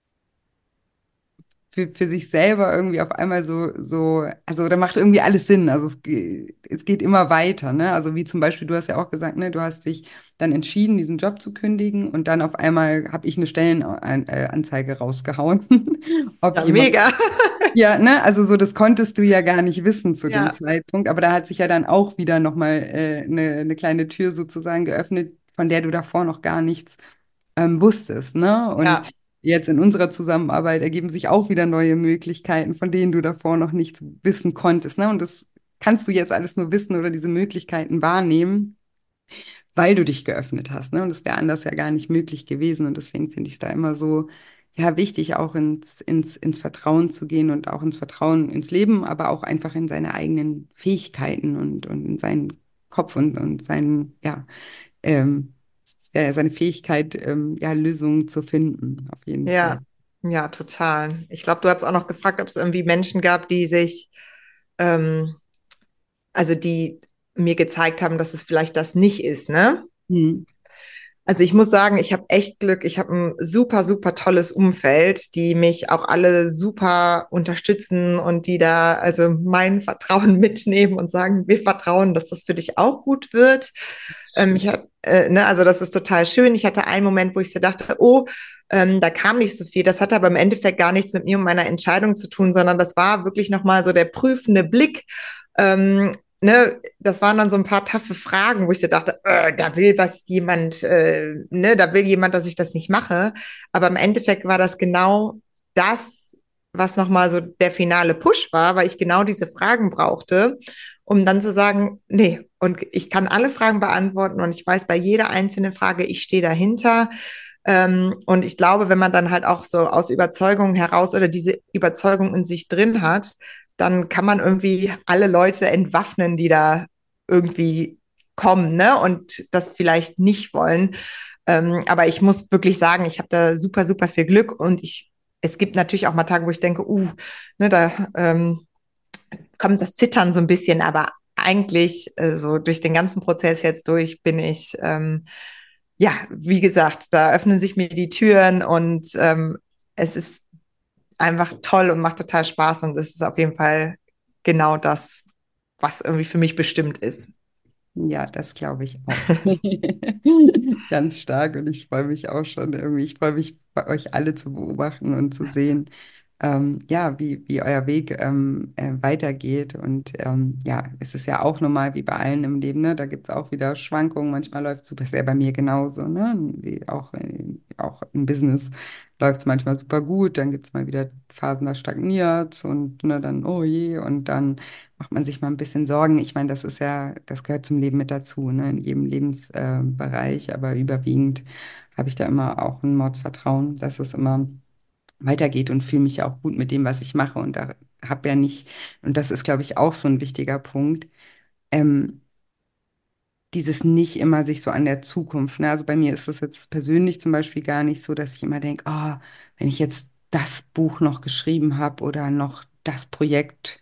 für sich selber irgendwie auf einmal also da macht irgendwie alles Sinn. Also es geht immer weiter, ne? Also wie zum Beispiel, du hast ja auch gesagt, ne, du hast dich dann entschieden, diesen Job zu kündigen und dann auf einmal habe ich eine Stellenanzeige rausgehauen, ob Ja, jemand, mega. ja, ne, also so, das konntest du ja gar nicht wissen zu dem Ja, Zeitpunkt, aber da hat sich ja dann auch wieder nochmal eine kleine Tür sozusagen geöffnet, von der du davor noch gar nichts wusstest, ne? Und ja, jetzt in unserer Zusammenarbeit ergeben sich auch wieder neue Möglichkeiten, von denen du davor noch nichts wissen konntest, ne? Und das kannst du jetzt alles nur wissen oder diese Möglichkeiten wahrnehmen, weil du dich geöffnet hast, ne? Und das wäre anders ja gar nicht möglich gewesen. Und deswegen finde ich es da immer so, ja, wichtig, auch ins Vertrauen zu gehen und auch ins Vertrauen ins Leben, aber auch einfach in seine eigenen Fähigkeiten und in seinen Kopf und seinen, ja, ähm, seine Fähigkeit, ja, Lösungen zu finden, auf jeden Fall. ja, Ja, total. Ich glaube, du hast auch noch gefragt, ob es irgendwie Menschen gab, die sich, ähm, also die mir gezeigt haben, dass es vielleicht das nicht ist, ne? Hm. Also ich muss sagen, ich habe echt Glück. Ich habe ein super, super tolles Umfeld, die mich auch alle super unterstützen und die da also mein Vertrauen mitnehmen und sagen, wir vertrauen, dass das für dich auch gut wird. Schön. Also das ist total schön. Ich hatte einen Moment, wo ich so dachte, oh, da kam nicht so viel. Das hatte aber im Endeffekt gar nichts mit mir und meiner Entscheidung zu tun, sondern das war wirklich nochmal so der prüfende Blick. Das waren dann so ein paar taffe Fragen, wo ich so dachte, da will was jemand, da will jemand, dass ich das nicht mache. Aber im Endeffekt war das genau das, was nochmal so der finale Push war, weil ich genau diese Fragen brauchte, um dann zu sagen, nee, und ich kann alle Fragen beantworten und ich weiß bei jeder einzelnen Frage, ich stehe dahinter. Und ich glaube, wenn man dann halt auch so aus Überzeugung heraus oder diese Überzeugung in sich drin hat, dann kann man irgendwie alle Leute entwaffnen, die da irgendwie kommen, ne? Und das vielleicht nicht wollen. Aber ich muss wirklich sagen, ich habe da super, super viel Glück und es gibt natürlich auch mal Tage, wo ich denke, da kommt das Zittern so ein bisschen, aber eigentlich so durch den ganzen Prozess jetzt durch bin ich, ja, wie gesagt, da öffnen sich mir die Türen und es ist einfach toll und macht total Spaß und es ist auf jeden Fall genau das, was irgendwie für mich bestimmt ist. Ja, das glaube ich auch. Ganz stark und ich freue mich auch schon irgendwie. Ich freue mich, bei euch alle zu beobachten und zu sehen, ja, wie euer Weg weitergeht. Und ja, es ist ja auch normal wie bei allen im Leben, ne? Da gibt es auch wieder Schwankungen. Manchmal läuft es super, ist ja bei mir genauso, ne? Wie auch im Business läuft es manchmal super gut, dann gibt es mal wieder Phasen, da stagniert und ne, dann, oh je, und dann macht man sich mal ein bisschen Sorgen. Ich meine, das ist ja, das gehört zum Leben mit dazu, ne? In jedem Lebensbereich, aber überwiegend habe ich da immer auch ein Mordsvertrauen, dass es immer weitergeht und fühle mich ja auch gut mit dem, was ich mache. Und da habe ja nicht, und das ist, glaube ich, auch so ein wichtiger Punkt, ähm, dieses nicht immer sich so an der Zukunft. Ne? Also bei mir ist das jetzt persönlich zum Beispiel gar nicht so, dass ich immer denke, oh, wenn ich jetzt das Buch noch geschrieben habe oder noch das Projekt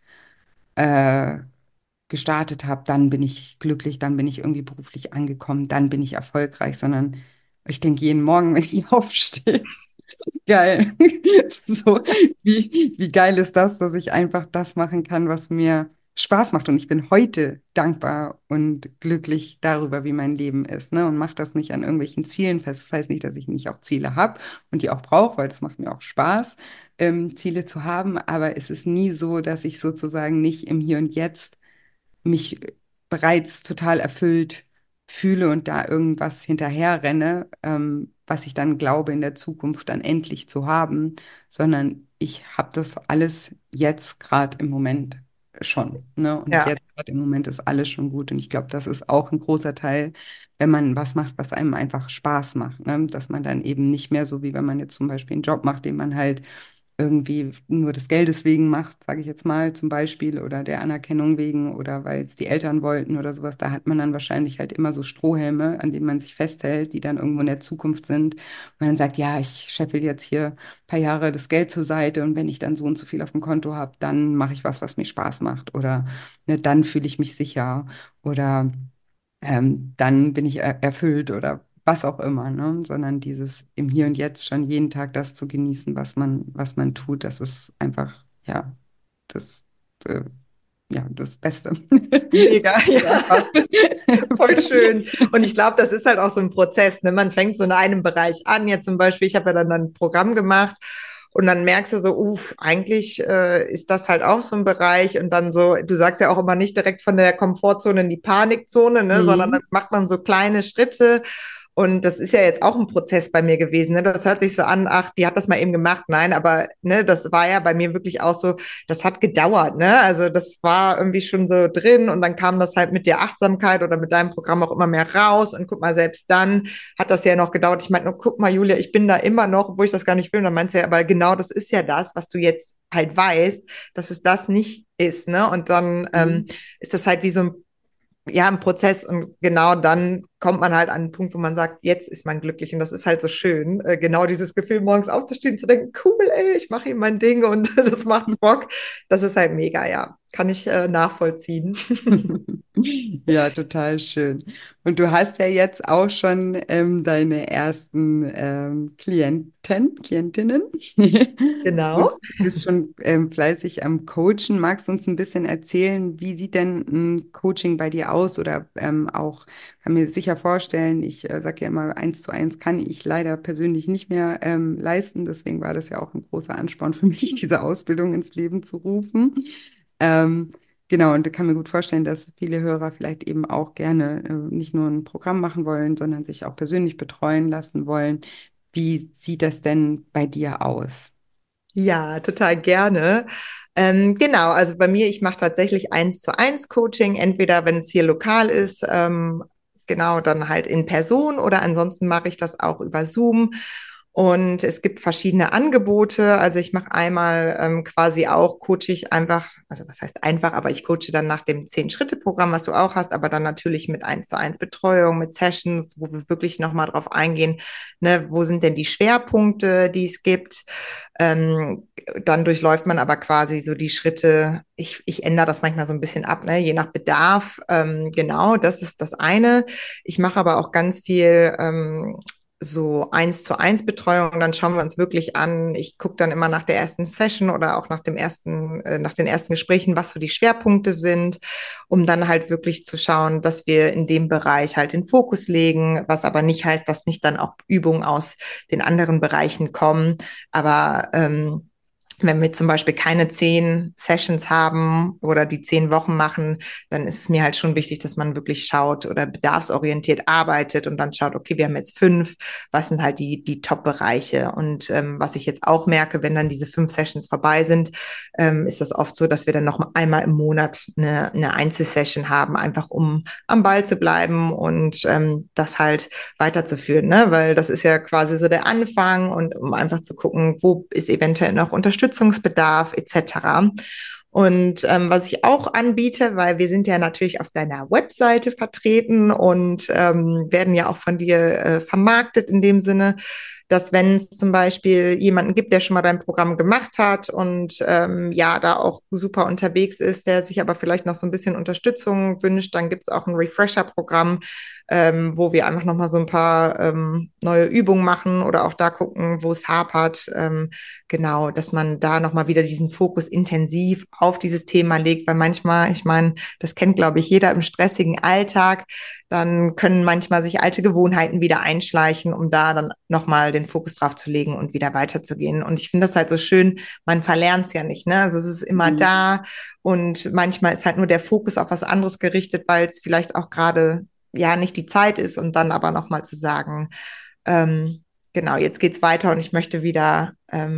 äh, gestartet habe, dann bin ich glücklich, dann bin ich irgendwie beruflich angekommen, dann bin ich erfolgreich, sondern ich denke jeden Morgen, wenn ich aufstehe, geil. So, wie geil ist das, dass ich einfach das machen kann, was mir Spaß macht. Und ich bin heute dankbar und glücklich darüber, wie mein Leben ist, ne? Und mache das nicht an irgendwelchen Zielen fest. Das heißt nicht, dass ich nicht auch Ziele habe und die auch brauche, weil das macht mir auch Spaß, Ziele zu haben. Aber es ist nie so, dass ich sozusagen nicht im Hier und Jetzt mich bereits total erfüllt fühle und da irgendwas hinterher renne, was ich dann glaube, in der Zukunft dann endlich zu haben, sondern ich habe das alles jetzt gerade im Moment schon, ne? Und Ja, jetzt gerade im Moment ist alles schon gut. Und ich glaube, das ist auch ein großer Teil, wenn man was macht, was einem einfach Spaß macht, ne? Dass man dann eben nicht mehr so, wie wenn man jetzt zum Beispiel einen Job macht, den man halt irgendwie nur des Geldes wegen macht, sage ich jetzt mal zum Beispiel, oder der Anerkennung wegen oder weil es die Eltern wollten oder sowas, da hat man dann wahrscheinlich halt immer so Strohhelme, an denen man sich festhält, die dann irgendwo in der Zukunft sind. Und man sagt, ja, ich scheffel jetzt hier ein paar Jahre das Geld zur Seite und wenn ich dann so und so viel auf dem Konto habe, dann mache ich was, was mir Spaß macht oder ne, dann fühle ich mich sicher oder dann bin ich erfüllt oder was auch immer, ne? Sondern dieses im Hier und Jetzt schon jeden Tag das zu genießen, was man tut, das ist einfach, ja, das, äh, ja, das Beste. mega, Einfach. ja, voll schön. Und ich glaube, das ist halt auch so ein Prozess, ne? Man fängt so in einem Bereich an, jetzt zum Beispiel, ich habe ja dann ein Programm gemacht und dann merkst du so, eigentlich ist das halt auch so ein Bereich und dann so, du sagst ja auch immer nicht direkt von der Komfortzone in die Panikzone, ne, sondern dann Mhm. macht man so kleine Schritte. Und das ist ja jetzt auch ein Prozess bei mir gewesen. Ne? Das hört sich so an, ach, die hat das mal eben gemacht. Nein, aber ne, das war ja bei mir wirklich auch so, das hat gedauert. Ne? Also das war irgendwie schon so drin und dann kam das halt mit der Achtsamkeit oder mit deinem Programm auch immer mehr raus. Und guck mal, selbst dann hat das ja noch gedauert. Ich meinte, guck mal, Julia, ich bin da immer noch, wo ich das gar nicht will. Und dann meinst du ja, aber genau das ist ja das, was du jetzt halt weißt, dass es das nicht ist. Ne? Und dann Mhm. ist das halt wie so ein ja, ein Prozess und genau dann kommt man halt an einen Punkt, wo man sagt, jetzt ist man glücklich. Und das ist halt so schön, genau dieses Gefühl, morgens aufzustehen, zu denken, cool, ey, ich mache hier mein Ding und das macht Bock. Das ist halt mega, ja. Kann ich nachvollziehen. Ja, total schön. Und du hast ja jetzt auch schon deine ersten Klientinnen. Und Genau. bist schon fleißig am Coachen. Magst du uns ein bisschen erzählen, wie sieht denn ein Coaching bei dir aus? Oder auch, kann mir sicher vorstellen, ich sage ja immer, 1:1 kann ich leider persönlich nicht mehr leisten. Deswegen war das ja auch ein großer Ansporn für mich, diese Ausbildung ins Leben zu rufen. Ähm, Genau, und ich kann mir gut vorstellen, dass viele Hörer vielleicht eben auch gerne nicht nur ein Programm machen wollen, sondern sich auch persönlich betreuen lassen wollen. Wie sieht das denn bei dir aus? Ja, total gerne. Genau, also bei mir, ich mache tatsächlich 1:1 Coaching, entweder wenn es hier lokal ist, genau, dann halt in Person oder ansonsten mache ich das auch über Zoom. Und es gibt verschiedene Angebote. Also ich mache einmal quasi auch, coache ich einfach, also was heißt einfach, aber ich coache dann nach dem 10-Schritte-Programm, was du auch hast, aber dann natürlich mit 1:1 Betreuung, mit Sessions, wo wir wirklich nochmal drauf eingehen, ne, wo sind denn die Schwerpunkte, die es gibt. Dann durchläuft man aber quasi so die Schritte. Ich ändere das manchmal so ein bisschen ab, ne, je nach Bedarf. Genau, das ist das eine. Ich mache aber auch ganz viel so 1:1 Betreuung, dann schauen wir uns wirklich an. Ich gucke dann immer nach der ersten Session oder auch nach den ersten Gesprächen, was so die Schwerpunkte sind, um dann halt wirklich zu schauen, dass wir in dem Bereich halt den Fokus legen, was aber nicht heißt, dass nicht dann auch Übungen aus den anderen Bereichen kommen. Aber wenn wir zum Beispiel keine 10 Sessions haben oder die 10 Wochen machen, dann ist es mir halt schon wichtig, dass man wirklich schaut oder bedarfsorientiert arbeitet und dann schaut, okay, wir haben jetzt 5, was sind halt die Top-Bereiche? Und was ich jetzt auch merke, wenn dann diese 5 Sessions vorbei sind, ist das oft so, dass wir dann noch einmal im Monat eine Einzelsession haben, einfach um am Ball zu bleiben und das halt weiterzuführen, ne? Weil das ist ja quasi so der Anfang und um einfach zu gucken, wo ist eventuell noch Unterstützungsbedarf etc. Und was ich auch anbiete, weil wir sind ja natürlich auf deiner Webseite vertreten und werden ja auch von dir vermarktet in dem Sinne, dass wenn es zum Beispiel jemanden gibt, der schon mal dein Programm gemacht hat und ja, da auch super unterwegs ist, der sich aber vielleicht noch so ein bisschen Unterstützung wünscht, dann gibt es auch ein Refresher-Programm, wo wir einfach nochmal so ein paar neue Übungen machen oder auch da gucken, wo es hapert. Genau, dass man da nochmal wieder diesen Fokus intensiv auf dieses Thema legt, weil manchmal, ich meine, das kennt, glaube ich, jeder im stressigen Alltag, dann können manchmal sich alte Gewohnheiten wieder einschleichen, um da dann nochmal den Fokus drauf zu legen und wieder weiterzugehen. Und ich finde das halt so schön, man verlernt es ja nicht, ne? Also es ist immer Mhm. da und manchmal ist halt nur der Fokus auf was anderes gerichtet, weil es vielleicht auch gerade ja nicht die Zeit ist und dann aber nochmal zu sagen, ähm, genau, jetzt geht's weiter und ich möchte wieder,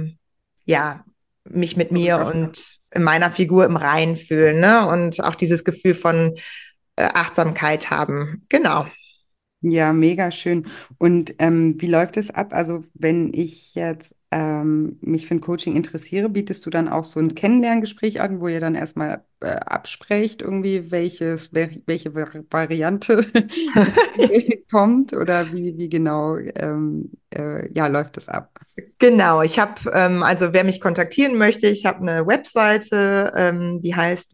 ja, mich mit mir und in meiner Figur im Reinen fühlen, ne? Und auch dieses Gefühl von Achtsamkeit haben. Genau. Ja, mega schön. Und wie läuft es ab? Also, wenn ich jetzt mich für ein Coaching interessiere, bietest du dann auch so ein Kennenlerngespräch an, wo ihr dann erstmal absprecht, irgendwie, welche Variante kommt oder wie genau ja, läuft es ab? Genau, ich habe, also wer mich kontaktieren möchte, ich habe eine Webseite, die heißt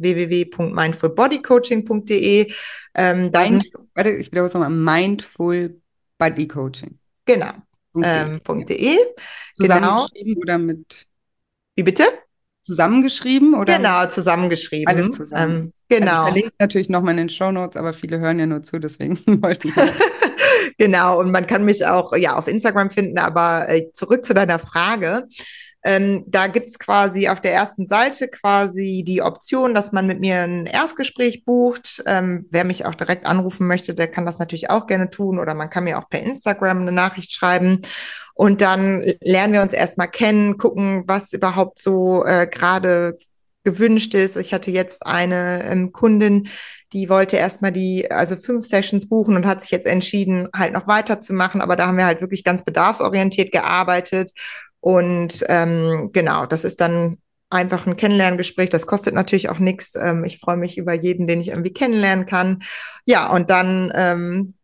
www.mindfulbodycoaching.de. Da sind, Warte, ich wiederhole es nochmal, Mindful Body Coaching. genau, .de. Ja. .de. Genau. Zusammengeschrieben oder mit Wie bitte? zusammengeschrieben oder Genau, alles zusammengeschrieben. zusammen? Also ich Genau. verlinke natürlich nochmal in den Shownotes, aber viele hören ja nur zu, deswegen wollte ich noch. Genau, und man kann mich auch ja auf Instagram finden, aber zurück zu deiner Frage. Da gibt's quasi auf der ersten Seite quasi die Option, dass man mit mir ein Erstgespräch bucht. Wer mich auch direkt anrufen möchte, der kann das natürlich auch gerne tun oder man kann mir auch per Instagram eine Nachricht schreiben. Und dann lernen wir uns erstmal kennen, gucken, was überhaupt so gerade gewünscht ist. Ich hatte jetzt eine Kundin, die wollte erstmal also 5 Sessions buchen und hat sich jetzt entschieden, halt noch weiterzumachen. Aber da haben wir halt wirklich ganz bedarfsorientiert gearbeitet. Und genau, das ist dann einfach ein Kennenlerngespräch. Das kostet natürlich auch nichts. Ich freue mich über jeden, den ich irgendwie kennenlernen kann. Ja, und dann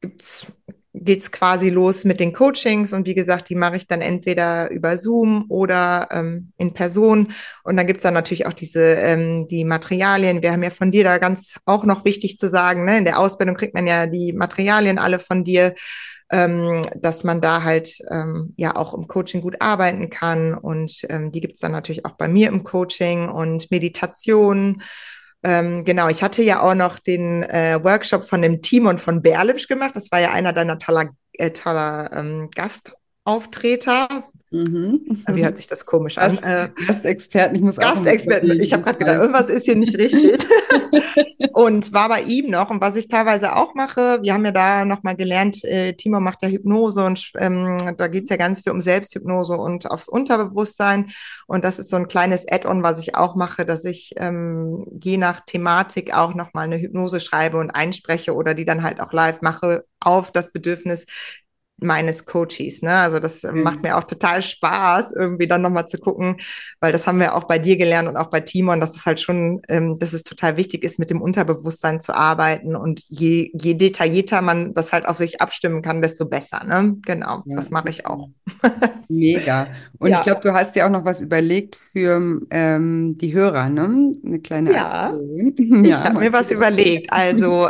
geht's quasi los mit den Coachings und wie gesagt, die mache ich dann entweder über Zoom oder in Person und dann gibt's dann natürlich auch die Materialien. Wir haben ja von dir da ganz auch noch wichtig zu sagen, ne? In der Ausbildung kriegt man ja die Materialien alle von dir, dass man da halt ja auch im Coaching gut arbeiten kann und die gibt's dann natürlich auch bei mir im Coaching und Meditation. Genau, ich hatte ja auch noch den Workshop von dem Timon von Berlipsch gemacht. Das war ja einer deiner toller Gastauftreter. Wie hört sich das komisch an? Gastexperten, ich muss auch Gastexperten. Ich habe gerade gedacht, irgendwas ist hier nicht richtig. Und war bei ihm noch. Und was ich teilweise auch mache, wir haben ja da nochmal gelernt, Timo macht ja Hypnose und da geht's ja ganz viel um Selbsthypnose und aufs Unterbewusstsein. Und das ist so ein kleines Add-on, was ich auch mache, dass ich je nach Thematik auch nochmal eine Hypnose schreibe und einspreche oder die dann halt auch live mache auf das Bedürfnis meines Coaches, ne? Also das macht mir auch total Spaß, irgendwie dann nochmal zu gucken, weil das haben wir auch bei dir gelernt und auch bei Timon, dass es halt schon, dass es total wichtig ist, mit dem Unterbewusstsein zu arbeiten und je detaillierter man das halt auf sich abstimmen kann, desto besser, ne? Genau, Ja, das mache ich auch. mega. Und ich glaube, du hast dir auch noch was überlegt für die Hörer, ne? Eine kleine Ja, Aktion. ich habe mir was überlegt. Also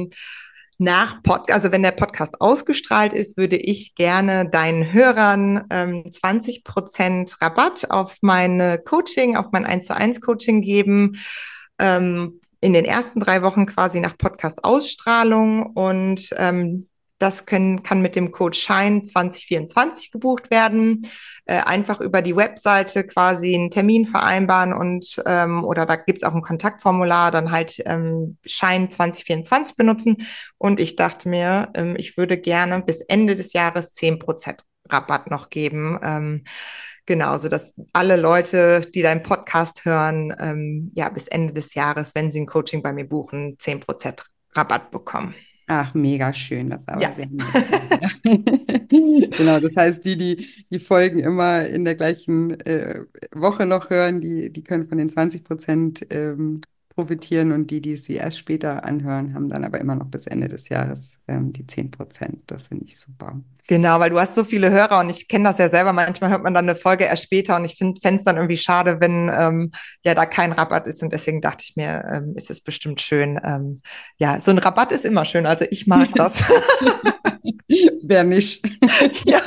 also wenn der Podcast ausgestrahlt ist, würde ich gerne deinen Hörern 20% Rabatt auf meine Coaching, auf mein 1:1 Coaching geben. In den ersten 3 Wochen quasi nach Podcast-Ausstrahlung und das kann mit dem Code SHINE 2024 gebucht werden. Einfach über die Webseite quasi einen Termin vereinbaren und oder da gibt's auch ein Kontaktformular, dann halt SHINE 2024 benutzen. Und ich dachte mir, ich würde gerne bis Ende des Jahres 10% Rabatt noch geben. Genau, so dass alle Leute, die deinen Podcast hören, ja, bis Ende des Jahres, wenn sie ein Coaching bei mir buchen, 10% Rabatt bekommen. Ach, mega schön, das ist aber Ja. sehr nett. Genau, das heißt, die Folgen immer in der gleichen Woche noch hören, die können von den 20% profitieren und die sie erst später anhören, haben dann aber immer noch bis Ende des Jahres die 10%. Das finde ich super. Genau, weil du hast so viele Hörer und ich kenne das ja selber. Manchmal hört man dann eine Folge erst später und ich fände es dann irgendwie schade, wenn ja da kein Rabatt ist. Und deswegen dachte ich mir, ist es bestimmt schön. Ja, so ein Rabatt ist immer schön. Also ich mag das. Wer nicht? Ja.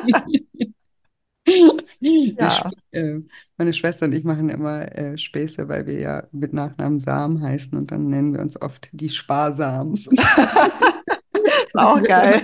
Wir Ja. Meine Schwester und ich machen immer Späße, weil wir ja mit Nachnamen Sam heißen und dann nennen wir uns oft die Sparsams. Ist auch geil.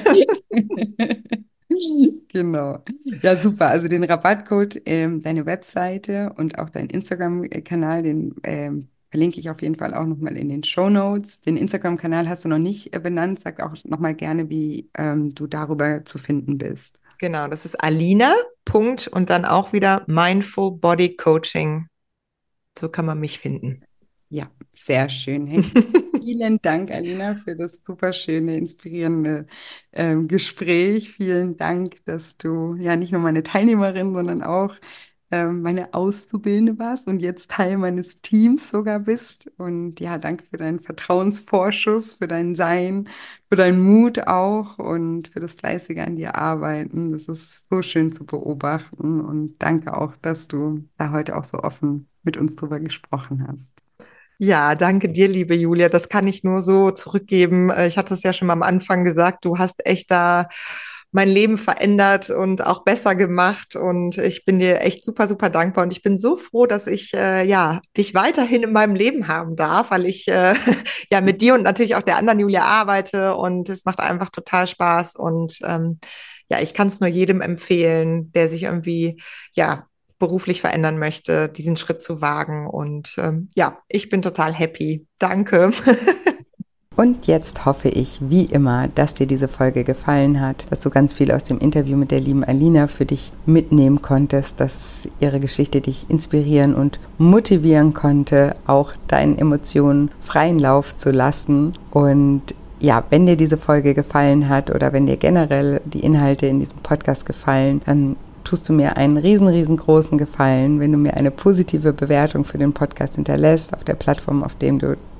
Genau. Ja, super. Also den Rabattcode, deine Webseite und auch deinen Instagram-Kanal, den verlinke ich auf jeden Fall auch nochmal in den Shownotes. Den Instagram-Kanal hast du noch nicht benannt. Sag auch nochmal gerne, wie du darüber zu finden bist. Genau, das ist Alina, Punkt, und dann auch wieder Mindful Body Coaching. So kann man mich finden. Ja, sehr schön. Hey, vielen Dank, Alina, für das super schöne, inspirierende Gespräch. Vielen Dank, dass du ja nicht nur meine Teilnehmerin, sondern auch meine Auszubildende warst und jetzt Teil meines Teams sogar bist. Und ja, danke für deinen Vertrauensvorschuss, für dein Sein, für deinen Mut auch und für das fleißige an dir arbeiten. Das ist so schön zu beobachten. Und danke auch, dass du da heute auch so offen mit uns drüber gesprochen hast. Ja, danke dir, liebe Julia. Das kann ich nur so zurückgeben. Ich hatte es ja schon mal am Anfang gesagt, du hast echt da mein Leben verändert und auch besser gemacht. Und ich bin dir echt super, super dankbar. Und ich bin so froh, dass ich ja dich weiterhin in meinem Leben haben darf, weil ich ja mit dir und natürlich auch der anderen Julia arbeite. Und es macht einfach total Spaß. Und ja, ich kann es nur jedem empfehlen, der sich irgendwie ja beruflich verändern möchte, diesen Schritt zu wagen. Und ja, ich bin total happy. Danke. Und jetzt hoffe ich, wie immer, dass dir diese Folge gefallen hat, dass du ganz viel aus dem Interview mit der lieben Alina für dich mitnehmen konntest, dass ihre Geschichte dich inspirieren und motivieren konnte, auch deinen Emotionen freien Lauf zu lassen. Und ja, wenn dir diese Folge gefallen hat oder wenn dir generell die Inhalte in diesem Podcast gefallen, dann tust du mir einen riesengroßen Gefallen, wenn du mir eine positive Bewertung für den Podcast hinterlässt auf der Plattform, auf dem du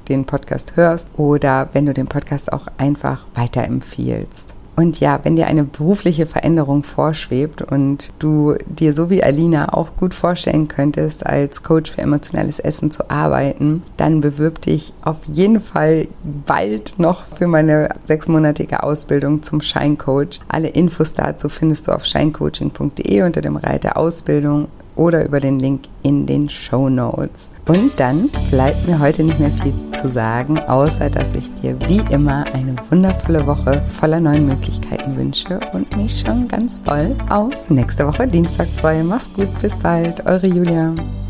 den Podcast hörst oder wenn du den Podcast auch einfach weiterempfiehlst. Und ja, wenn dir eine berufliche Veränderung vorschwebt und du dir so wie Alina auch gut vorstellen könntest, als Coach für emotionales Essen zu arbeiten, dann bewirb dich auf jeden Fall bald noch für meine 6-monatige Ausbildung zum Scheincoach. Alle Infos dazu findest du auf scheincoaching.de unter dem Reiter Ausbildung oder über den Link in den Shownotes. Und dann bleibt mir heute nicht mehr viel zu sagen, außer dass ich dir wie immer eine wundervolle Woche voller neuen Möglichkeiten wünsche und mich schon ganz doll auf nächste Woche Dienstag freue. Mach's gut, bis bald, eure Julia.